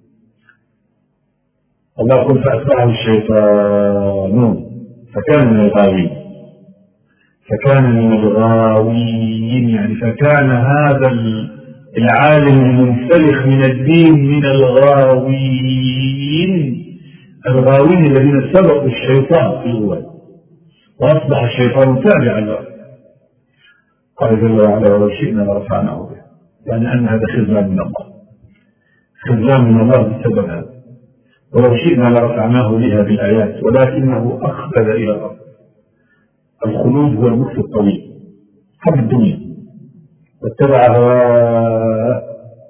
الله يقول فأتبعه الشيطان فكان من الغاوين، فكان من الغاوين يعني فكان هذا العالم المنسلخ من الدين من الغاوين، الغاوين الذين سبقوا الشيطان في الأول وأصبح الشيطان تابعا له. قال جل وعلا ولو شئنا لرفعناه به، يعني أن هذا خذلان من الله، خذلان من الله بسبب هذا. ولو شئنا لرفعناه بها بالآيات ولكنه أخلد إلى الأرض. الخلود هو المكس الطويل حب الدنيا واتبع هواه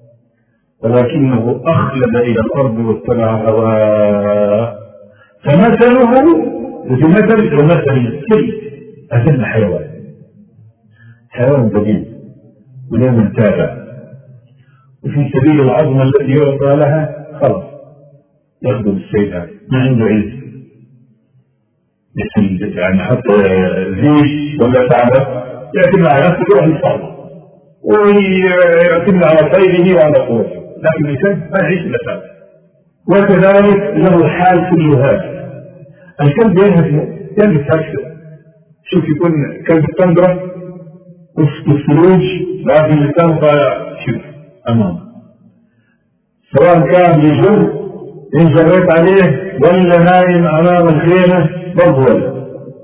ولكنه أخلد إلى الأرض واتبع هواه فمثله مثل كمثل الكلب أذل حيوان، حيوان ذليل ولا متابع، وفي سبيل العظمة التي يعطى لها خلاص يخدم السيد هذا ما عنده عز، مثل يعني حتى زيج ولا ثعلب يعتمد على نفسه يروح للصعب ويعتمد على خيره وعلى قوته، لكن الكلب ما يعيش الا ثابت. وكذلك له حال كل هذا. الكلب يلهث يلهث هكذا، شوف يكون كلب التندرة وسط الثلوج لكن اللسان طالع شوف امامه، سواء كان يجر إن جريت عليه ولا نايم أمام الخيمة برضو ولا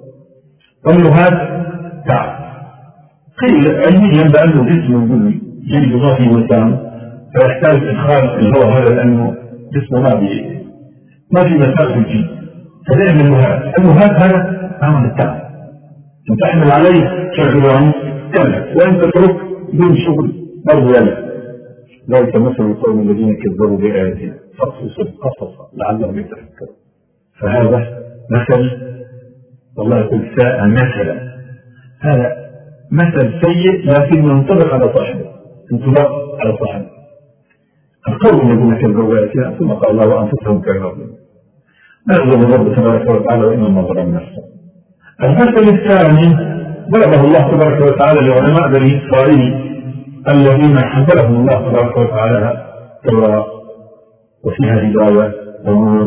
والنهاد تعب. قيل علميا بأنه جسم جلد ضافي وسام فيحتاج إدخال الهواء هذا لأنه جسمه ما بي ما في مسافة في الجلد، فدائما النهاد النهاد هذا عمل التعب، أن تحمل عليه شغلان كلا وأن تترك دون شغل برضو ولا. ذلك مثل القوم الذين كذبوا بآياتنا فاقصص القصص لعلهم يتفكرون. فهذا مثل والله يقول ساء مثلا، هذا مثل سيء لكن ينطبق على صاحبه، انطباق على صاحبه. القوم الذين كذبوا بآياتنا ثم قال الله وأنفسهم كانوا يظلمون. ما يظلم الرب تبارك وتعالى وإنما ظلم نفسه. المثل الثاني ضربه الله تبارك وتعالى لعلماء بني إسرائيل الذين حملهم الله تبارك وتعالى التوراة وفيها هداية ونور،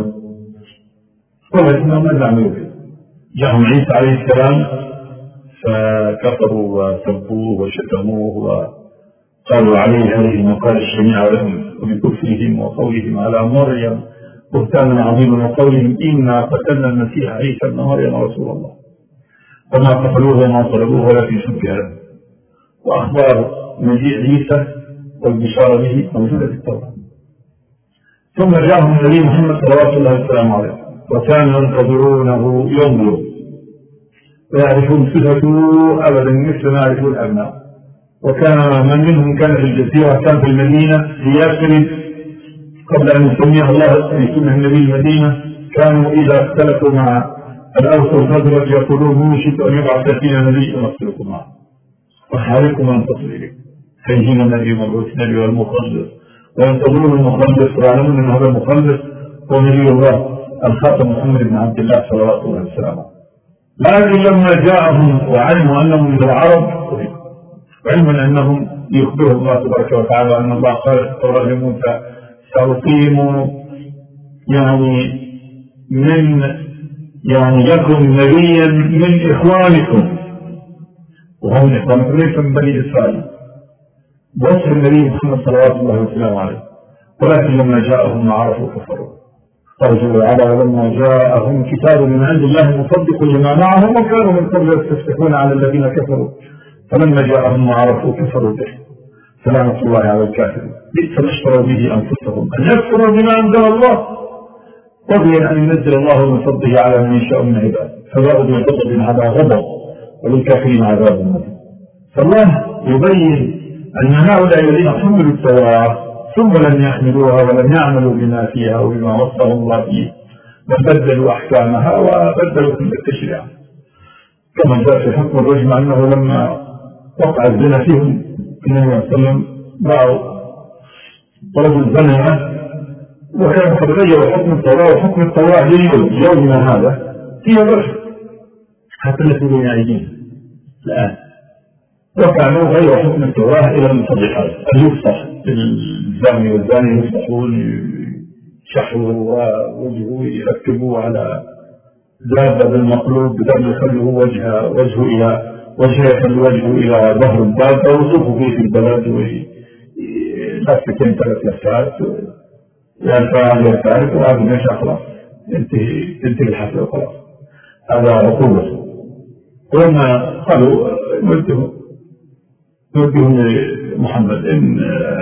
ولكنهم ماذا عملوا به؟ جاءهم عيسى عليه السلام فكفروا وسبوه وشتموه وقالوا عليه هذه المقال الشنيعة لهم وبكفرهم وقولهم على مريم بهتانا عظيما وقولهم إنا قتلنا المسيح عيسى ابن مريم رسول الله وما قتلوه وما صلبوه ولكن شبه له. وأخبار مجيء عيسى والبشارة به موجودة في التوراة. ثم جاءهم النبي محمد صلوات الله وسلامه عليه وكانوا ينتظرونه ينظر ويعرفون صفته أبدا مثل ما يعرفون الأبناء. وكان من منهم كان في الجزيرة كان في المدينة في يثرب قبل أن يسميها الله يسميه النبي المدينة. كانوا إذا اختلفوا مع الأوس والخزرج يقولون نوشك أن يبعث فينا نبي نصلكم معه وحالكم أنتصر إليك فيجينا النبي مبعوث نبي والمخلص وينتظرون المخلص ويعلمون أن هذا المخلص هو نبي الله الخاتم محمد بن عبد الله صلوات الله وسلامه. لكن لما جاءهم وعلموا أنهم من العرب وعلما أنهم يخبرهم الله تبارك وتعالى أن الله قال في التوراة لموسى سأقيم يعني من يعني يكن نبيا من إخوانكم وهم إخوانكم ليس من بني إسرائيل وصف النبي محمد صلوات الله وسلامه عليه. ولكن لما جاءهم ما عرفوا كفروا قال جل وعلا ولما جاءهم كتاب من عند الله مصدق لما معهم وكانوا من قبل يستفتحون على الذين كفروا فلما جاءهم ما عرفوا كفروا به فلعنة الله على الكافرين. بئس ما اشتروا به أنفسهم أن يكفروا بما أنزل الله رضيا أن ينزل الله من فضله على من يشاء من عباده فباءوا بغضب على غضب وللكافرين عذاب مهين. فالله يبين أن هؤلاء الذين حملوا التوراة ثم لم يحملوها ولم يعملوا بما فيها وبما وصفهم الله فيه وبدلوا أحكامها وبدلوا كل التشريع كما جاء في حكم الرجم أنه لما وقع الزنا فيهم النبي صلى الله عليه وسلم باعوا رجل زنا وكان قد غيروا حكم التوراة وحكم التوراة لليوم يومنا هذا فيه الرجم حتى التي بين أيدينا الآن وكانوا غيروا حكم التوراة إلى المصدقات أن يفصح الزاني والزاني يفصحون يشحوا ووجهه يركبوا على دابة بالمقلوب بدل يخلوا وجهه وجهه إلى وجهه يخلوا وجهه إلى ظهر الدابة ويوصفوا فيه في البلد ويلفتين ثلاث لفات يرفع يرفع وهذا ماشي خلاص ينتهي تنتهي الحفلة وخلاص. هذا عقوبة. ولما قالوا نوجهوا نوجهوا لمحمد إن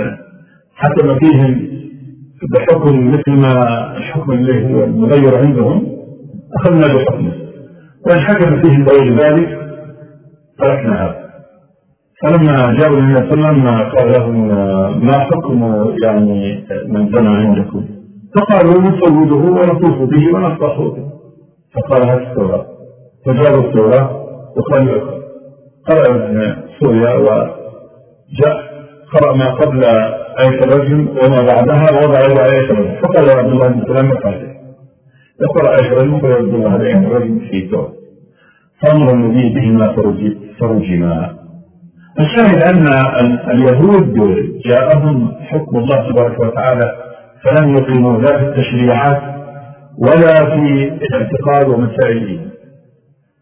حكم فيهم بحكم مثل ما الحكم اللي هو المغير عندهم أخذنا بحكمه وإن حكم فيهم بغير ذلك تركناها. فلما جاءوا النبي صلى الله عليه وسلم قال لهم ما حكم يعني من زنى عندكم فقالوا نسوده ونطوف به ونفرح به فقال هذه التوراة فجابوا التوراة وقالوا قرأ ابن سوريا وجاء قرأ ما قبل آية الرجم وما بعدها ووضع إلى آية الرجم فقال عبد الله بن سلام قال يقرأ آية الرجم فيرد الله على آية الرجم في التوراة فأمر النبي بهما فرجما. الشاهد أن اليهود جاءهم حكم الله تبارك وتعالى فلم يقيموا لا في التشريعات ولا في الاعتقاد ومسائل الدين.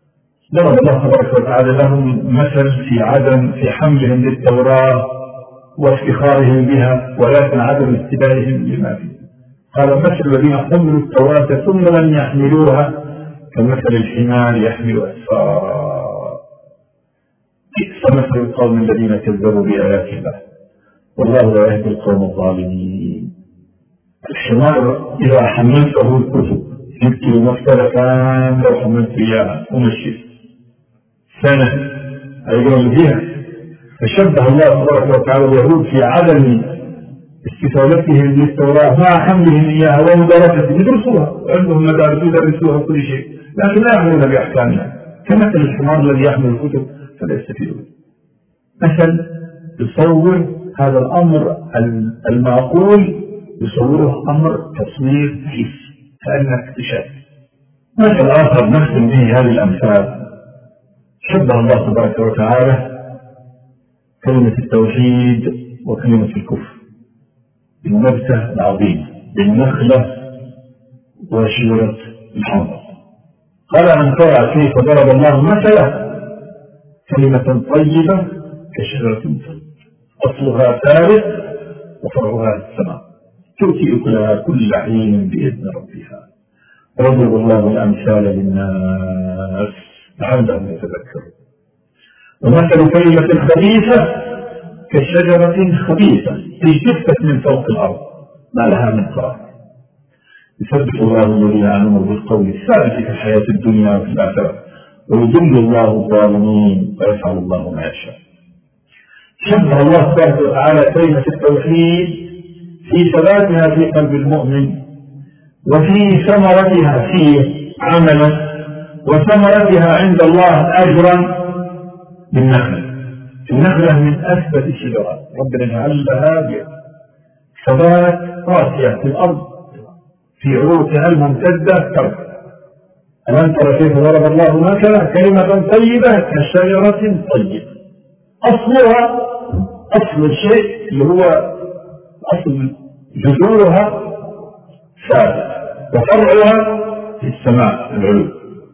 ضرب الله تبارك وتعالى لهم مثل في عدم في حملهم للتوراة وافتخارهم بها، ولكن عدم استبائهم لما فيه. قال مثل الذين حملوا التوراة ثم لم يحملوها كمثل الحمار يحمل أسفارا، بئس مثل القوم الذين كذبوا بآيات الله والله لا يهدي القوم الظالمين. الحمار إذا حملته الكتب جبت مكتبة كاملة وحملت إياها ومشيت سنة أيضا فيها. فشبه الله تبارك وتعالى اليهود في عدم استفادتهم للتوراة مع حملهم إياها ومدارستهم، يدرسوها عندهم مدارس يدرسوها كل شيء، لكن لا يعملون بأحكامها كمثل الحمار الذي يحمل الكتب فلا يستفيدون. مثل يصور هذا الأمر المعقول يصوره أمر تصوير حس كأنه اكتشاف. مثل آخر نختم به هذه الأمثال، شبه الله تبارك وتعالى كلمة التوحيد وكلمة الكفر بالنبتة العظيمة بالنخلة وشجرة الحنظل. قال أن ترى كيف ضرب الله مثلا كلمة طيبة كشجرة طيبة أصلها ثابت وفرعها السماء تؤتي أكلها كل حين بإذن ربها يضرب الله الأمثال للناس لعلهم يتذكرون. ومثل كلمة خبيثة كشجرة خبيثة اجتثت من فوق الأرض ما لها من قرار يثبت الله الذين آمنوا بالقول الثابت في الحياة الدنيا وفي الآخرة ويذل الله الظالمين ويفعل الله ما يشاء. شبه الله سبحانه وتعالى كلمة التوحيد في ثباتها في قلب المؤمن وفي ثمرتها فيه عملا وثمرتها عند الله أجرا بالنخل. النخلة من أثبت الشجرات ربنا جعل لها ثبات راسية في الأرض في عروقها الممتدة ترك. ألم ترى كيف ضرب الله مثلا كلمة طيبة كشجرة طيبة أصلها أصل الشيء اللي هو أصل جذورها ثابت وفرعها في السماء العلو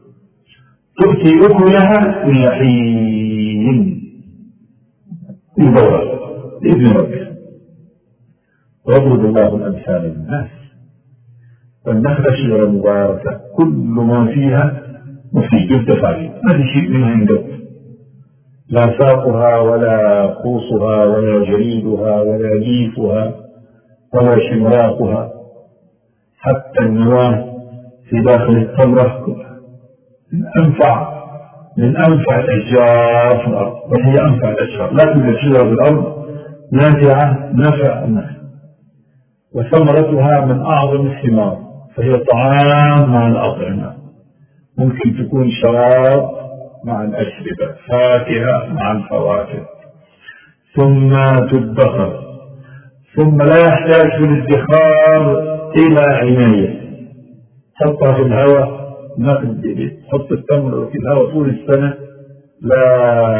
تؤتي أكلها كل حين يدور بإذن ربها ويضرب الله الأمثال للناس. والنخلة شجرة مباركة كل ما فيها مفيد ينتفع به ما في شيء منها يندب لا ساقها ولا قوصها ولا جريدها ولا ليفها ولا شمراقها حتى النواة في داخل التمرة من أنفع من أنفع الأشجار في الأرض وهي أنفع الأشجار لا توجد شجرة في الأرض نافعة نافع النخل وثمرتها من أعظم الثمار فهي طعام مع الأطعمة ممكن تكون شراب مع الأشربة فاكهة مع الفواكه ثم تدخر ثم لا يحتاج في الادخار إلى عناية تحطها في الهواء ما تدري تحط التمر في الهواء طول السنة لا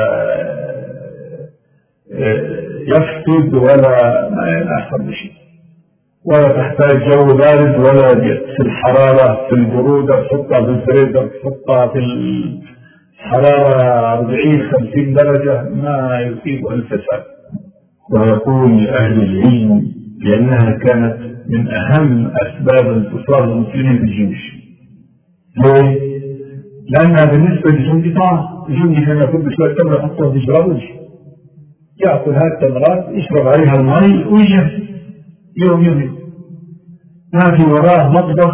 يفسد ولا ما يحصل شيء ولا تحتاج جو بارد ولا في الحرارة في البرودة تحطها في الفريزر تحطها في الحرارة أربعين خمسين درجة ما يصيب الفساد. ويقول أهل العلم لأنها كانت من أهم أسباب انتصار المسلمين في الجيوش. ليه؟ لأنها بالنسبة للجندي طعام الجندي كان يأكل شوية تمر يحطها في جرابه يأكل هذه التمرات يشرب عليها الماء ويجهز يوم يوم ما في وراه مطبخ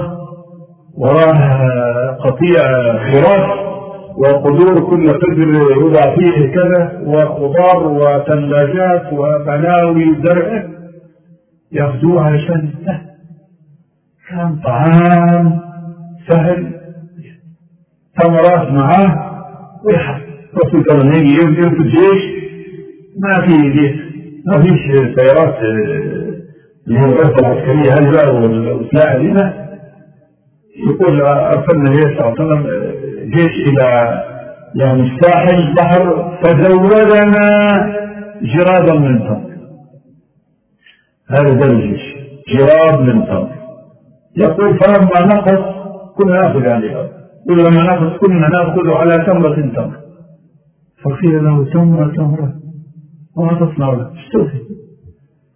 وراه قطيع خراف وقدور كل قدر يوضع فيه كذا وخضار وثلاجات وبلاوي زرع ياخذوها عشان سهل كان طعام سهل ثمرات معاه ويحب رسول كمان يجي يوم في الجيش ما في جيش ما فيش سيارات اللي هي الغرفة العسكرية هذه والسلاح لنا يقول أرسلنا جيش صلى الله عليه وسلم جيش إلى يعني الساحل بحر فزودنا جرادا من تمر هذا ده الجيش جراد من تمر يقول فلما نقص كنا نأخذ عليها ولما نقص كنا نأخذ على تمرة تمر فقيل له تمرة تمرة وما تصنع له اشتوفي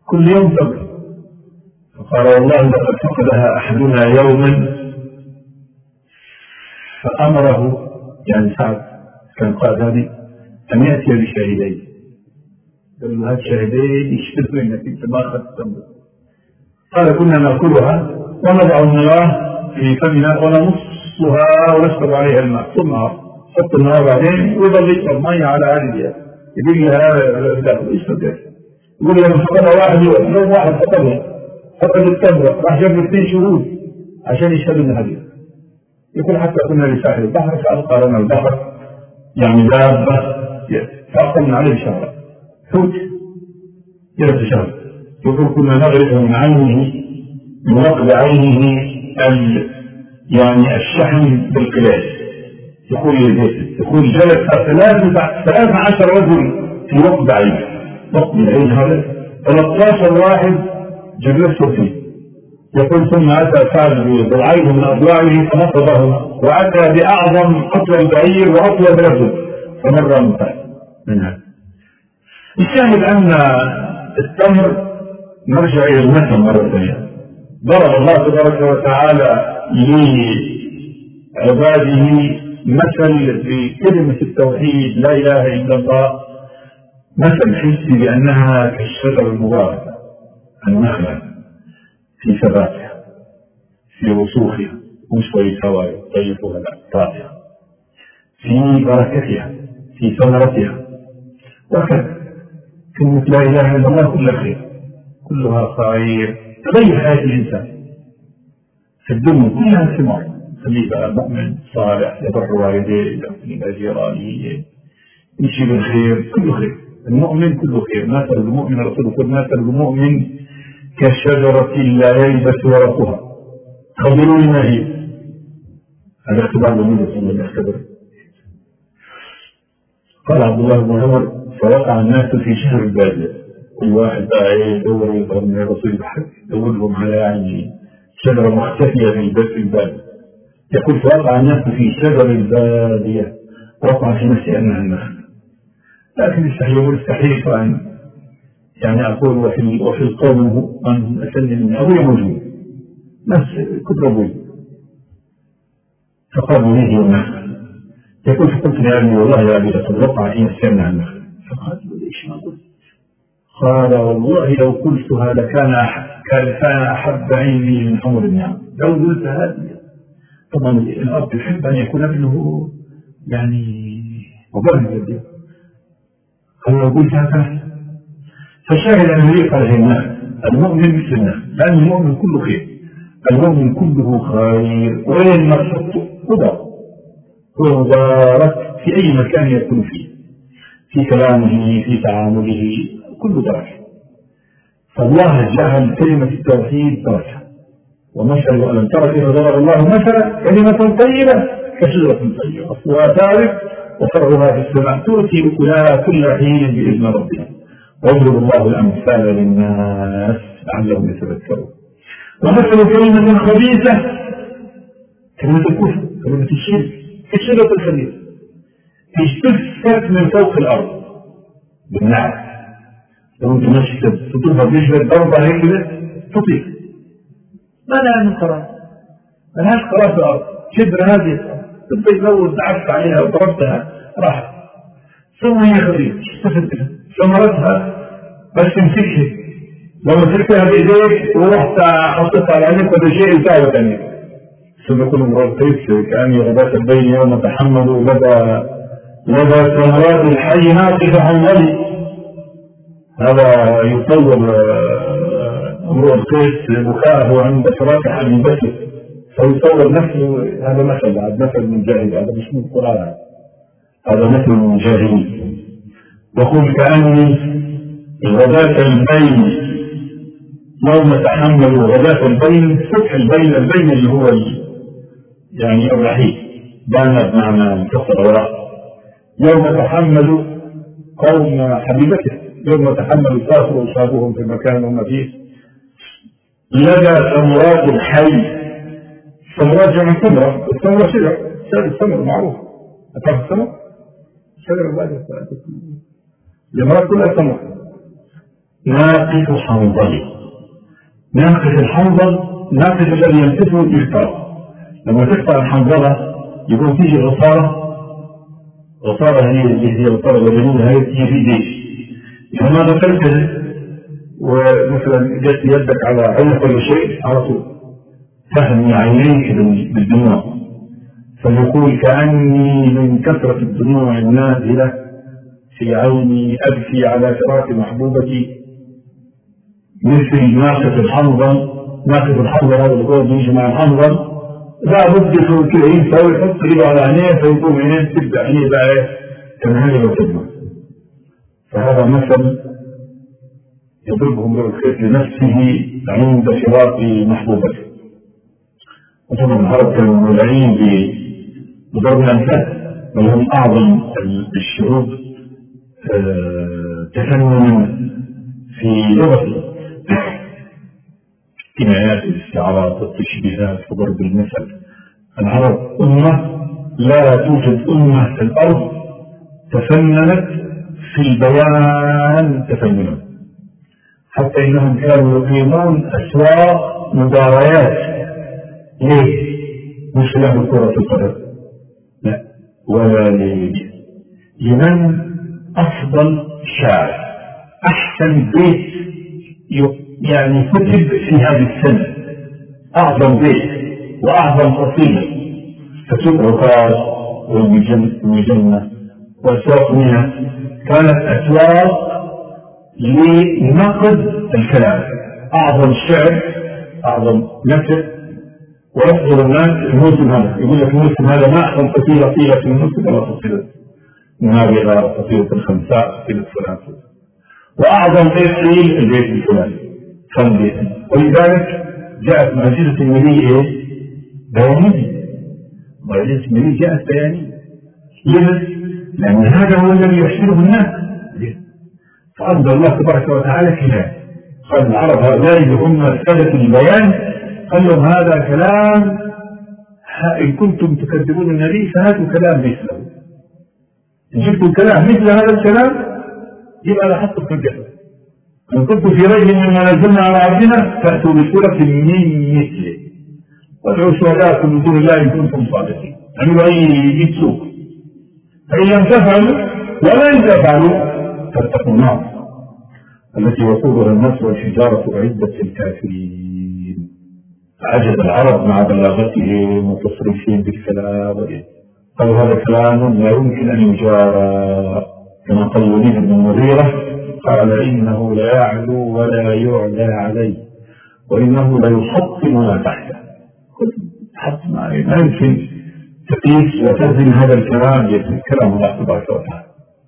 كل يوم تمر. فقال والله لقد فقدها أحدنا يوما فأمره، يعني سعد كان قال هذه، أن يأتي بشهدين. قال له هذه شهدين يشتروا إنك أنت ما أخذت تمر. قال كنا نأكلها ونضع المياه في فمنا ونمصها ونشرب عليها الماء ثم حط الماء بعدين ويظل يشرب مية على هذه، يقول لها يشرب يقول لها من فقدها واحد يوم واحد فقدها فقد التمرة راح جاب اثنين شهود عشان يشهدوا من هذه. يقول حتى كنا لساحل البحر فألقى لنا البحر يعني دابة فأقمنا عليه شهرا حوت ثلاث شهر. يقول كنا نغرق من عينه من نقد عينه يعني الشحن بالقلاس. يقول يقول جلس ثلاث عشر رجل في نقد عينه، نقد العين هذا ثلاثة عشر واحد جلسوا فيه. يقول ثم أتى سعد بضلعيه من أضلاعه فنقضه وأتى بأعظم أطول بعير وأطول رجل فمر من هذا. الشاهد أن التمر نرجع إلى المثل مرة ثانية. ضرب الله تبارك وتعالى لعباده مثل بكلمة التوحيد لا إله إلا الله، مثل حسي بأنها كالشجر المبارك، النخلة في ثباتها في رسوخها مشوي سوائل طيبها الأقطاعها في بركتها في ثمرتها. وكذا كلمة لا إله إلا الله كل خير، كلها خير تغير حياة الإنسان في الدنيا كلها ثمار. خليه بقى مؤمن صالح يبر والديه إلى جيرانه يمشي بالخير كله خير. المؤمن كله خير. مثل المؤمن رسول كل مثل المؤمن كشجرة لا ييبس ورقها. خبروني ما هي. هذا اختبار النبي صلى الله عليه وسلم. قال عبد الله بن عمر فوقع الناس في شهر البادية، كل واحد بقى يدور يظهر من الرسول الحق يدورهم على يعني شجرة مختفية في البيت البادية. يقول فوقع الناس في شجر البادية وقع في نفسي أنها النخل، لكن يقول استحييت أن يعني أقول وفي وفي القوم أن أسلم من أبوي موجود نفس كتب أبوي فقالوا لي هي النخل. يقول فقلت لأبي والله يا أبي لقد وقع في نفسي أنها النخل. فقال ليش ما قلت؟ قال والله لو قلتها لكان كان أحب عيني من حمر النعم. لو قلت هذه طبعا الأب يحب أن يكون ابنه يعني مبرر. قال لو قلت هذا فشاهد أن النبي قال هنا المؤمن مثل النخل، لأن المؤمن كله خير، المؤمن كله خير وين ما تحطه خضر هو مبارك في أي مكان يكون فيه، في كلامه في تعامله كله درجة. فالله جعل كلمة التوحيد درجة. ومثل ألم ترى كيف ضرب الله مثلا كلمة طيبة كشجرة طيبة أصلها ثابت وفرعها في السماء تؤتي أكلها كل حين بإذن ربها ويضرب الله الأمثال للناس لعلهم يتذكرون. ومثل كلمة خبيثة كلمة الكفر كلمة الشرك كالشجرة الخبيثة تجتثت من فوق الأرض بالنعم. لو أنت ماشي تطلبها بجبل ضربة هيك تطير ما لها من قرار، ما لهاش قرار في الأرض. شجرة هذه تبقى لو دعست عليها وضربتها راحت ثم هي خبيثة استفدت منها ثمرتها بس تمسكها لو مسكتها بإيديك ورحت حطيتها على عينك وده شيء التعوى ثانية ثم يكون مرتبط كأني غداة البين يوم تحملوا لدى لدى ثمرات الحي ناقف عن ولي. هذا يصور امرؤ القيس بكاءه عند فراق من بشر فيصور نفسه. هذا مثل بعد مثل من جاهل، هذا مش من القرآن، هذا مثل من جاهل. يقول كأني غداة البين يوم تحملوا غداة البين فتح البين البين اللي هو يعني الرحيل بانت بمعنى كسر وراء. يوم تحملوا قوم حبيبته يوم تحملوا سافروا وشابوهم في المكان هم فيه لدى ثمرات الحي. ثمرات جمع ثمرة، الثمرة شجر شجر الثمر معروف. أتعرف الثمر؟ شجر البادية الثمرات كلها ثمر ناقة حنظل. ناقة الحنظل ناقة الذي ينتفه الإفطار. لما تقطع الحنظلة يكون تيجي غصارة، غصارة هي اللي هي الغصارة الجنوبية، هي تيجي في جيش. يعني ما دخلت ومثلا جت يدك على عينك ولا شيء على طول تهمي عينيك بالدموع، فيقول كأني من كثرة الدموع النازلة في عيني أبكي على فراق محبوبتي مثل ناقة الحنظل. ناقة الحنظل هذا القول بيجي مع الحنظل لا بد يكون كذا ينسى ويحط رجله على عينيه فيقوم عينيه تبدا عينيه بقى تنهمل وتدمع. فهذا مثل يضربه امرؤ الخير لنفسه عند فراق محبوبته. وطبعا العرب كانوا مولعين بضرب الامثال، بل هم اعظم الشعوب تفننا في لغه كنايات الاستعارات والتشبيهات وضرب المثل. العرب أمة لا توجد أمة في الأرض تفننت في البيان تفننا، حتى إنهم كانوا يقيمون أسواق مباريات. ليه؟ مش له كرة القدم لا، ولا لمن أفضل شاعر، أحسن بيت يعني كتب في هذه السنة، أعظم بيت وأعظم قصيدة فتوب عكاظ والمجنة وأسواق منها كانت أسواق لنقد الكلام. أعظم شعر أعظم نثر، ويحضر الناس الموسم هذا يقول لك الموسم هذا ما أحسن قصيدة قيلت في الموسم ولا قصيدة نابغة قصيدة الخمساء قصيدة فلان، وأعظم بيت قيل البيت الفلاني. ولذلك جاءت معجزة المليء بيانية. معجزة المليء جاءت بيانية. ليه؟ لأن هذا هو الذي يحسنه الناس. فأنزل الله تبارك وتعالى كلام قال العرب هؤلاء اللي هم سادة البيان قال لهم هذا كلام إن كنتم تكذبون النبي فهاتوا كلام مثله. إن جبتوا كلام مثل هذا الكلام يبقى لا حطوا في الجنة. إن كنتم في ريب مما نزلنا على عبدنا فأتوا بسورة من مثله وادعوا شهداءكم من دون الله إن كنتم صادقين. عملوا أي يتسوق، فإن لم تفعلوا ولن تفعلوا فاتقوا النار التي وقودها الناس والحجارة أعدت للكافرين. عجب العرب مع بلاغتهم وتصريفهم بالكلام، قالوا هذا كلام لا يمكن أن يجارى، كما قال الوليد بن المغيرة قال إنه لا يعلو ولا يعلى عليه وإنه لا يحطم ولا تحته. حط ما يمكن تقيس وتزن هذا الكلام يتم كلام الله تبارك وتعالى.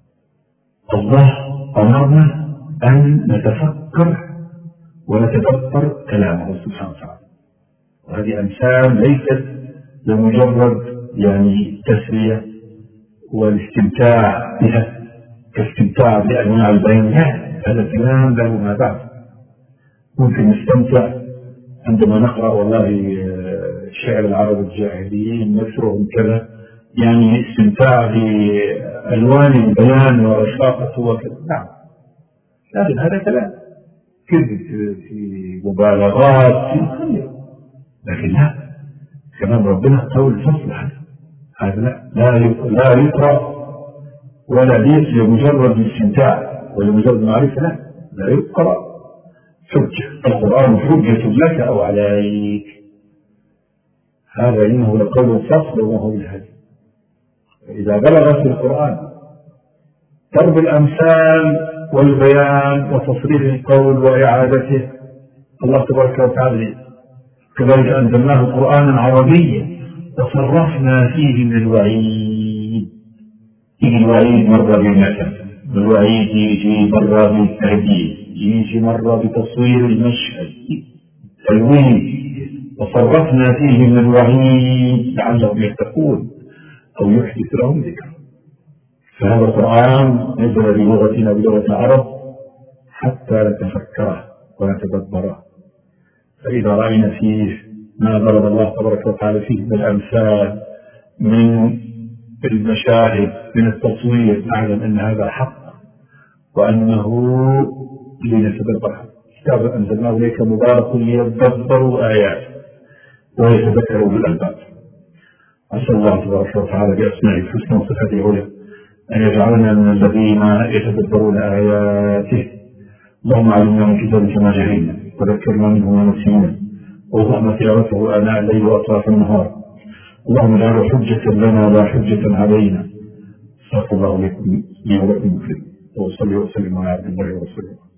الله أمرنا أن نتفكر ونتدبر كلامه سبحانه وتعالى، وهذه أمثال ليست لمجرد يعني تسلية والاستمتاع بها كاستمتاع بأنواع البيان، هذا الكلام له ما بعد. ممكن نستمتع عندما نقرأ والله شعر العرب الجاهليين نثرهم كذا، يعني استمتاع بألوان البيان ورشاقته وكذا، نعم، لكن هذا كلام كذب في مبالغات في خير، لكن لا، كلام ربنا قول فصل هذا لا لا يقرأ ولا ليس لمجرد الاستمتاع ولمجرد معرفة، لا لا يقرأ حجة. القرآن حجة لك أو عليك، هذا إنه لقول فصل وهو الهدي. إذا بلغ في القرآن ضرب الأمثال والبيان وتصريف القول وإعادته، الله تبارك وتعالى كذلك أنزلناه قرآنا عربيا وصرفنا فيه من الوعيد. يجي الوعيد مرة بالنسب، الوعيد يجي مرة بالتهديد، يجي مرة بتصوير المشهد، تلوين. وصرفنا فيه من الوعيد لعلهم يتقون أو يحدث لهم ذكر. فهذا القرآن نزل بلغتنا بلغة العرب حتى نتفكره ونتدبره. فإذا رأينا فيه ما ضرب الله تبارك وتعالى فيه من الأمثال من المشاهد من التصوير، نعلم أن هذا حق وأنه لنتدبرها. كتاب أنزلناه إليك مبارك ليدبروا آياته ويتذكروا بالألباب. أسأل الله تبارك وتعالى بأسمائه الحسنى وصفاته العلى أن يجعلنا من الذين يتدبرون آياته. اللهم علمنا من كتابك ما جهلنا وذكرنا منه ما نسينا وارزقنا تلاوته آناء الليل وأطراف النهار. اللهم اجعله حجة لنا لا حجة علينا. صلى الله عليكم لي ولكم وصلي وسلم على عبد الله ورسوله.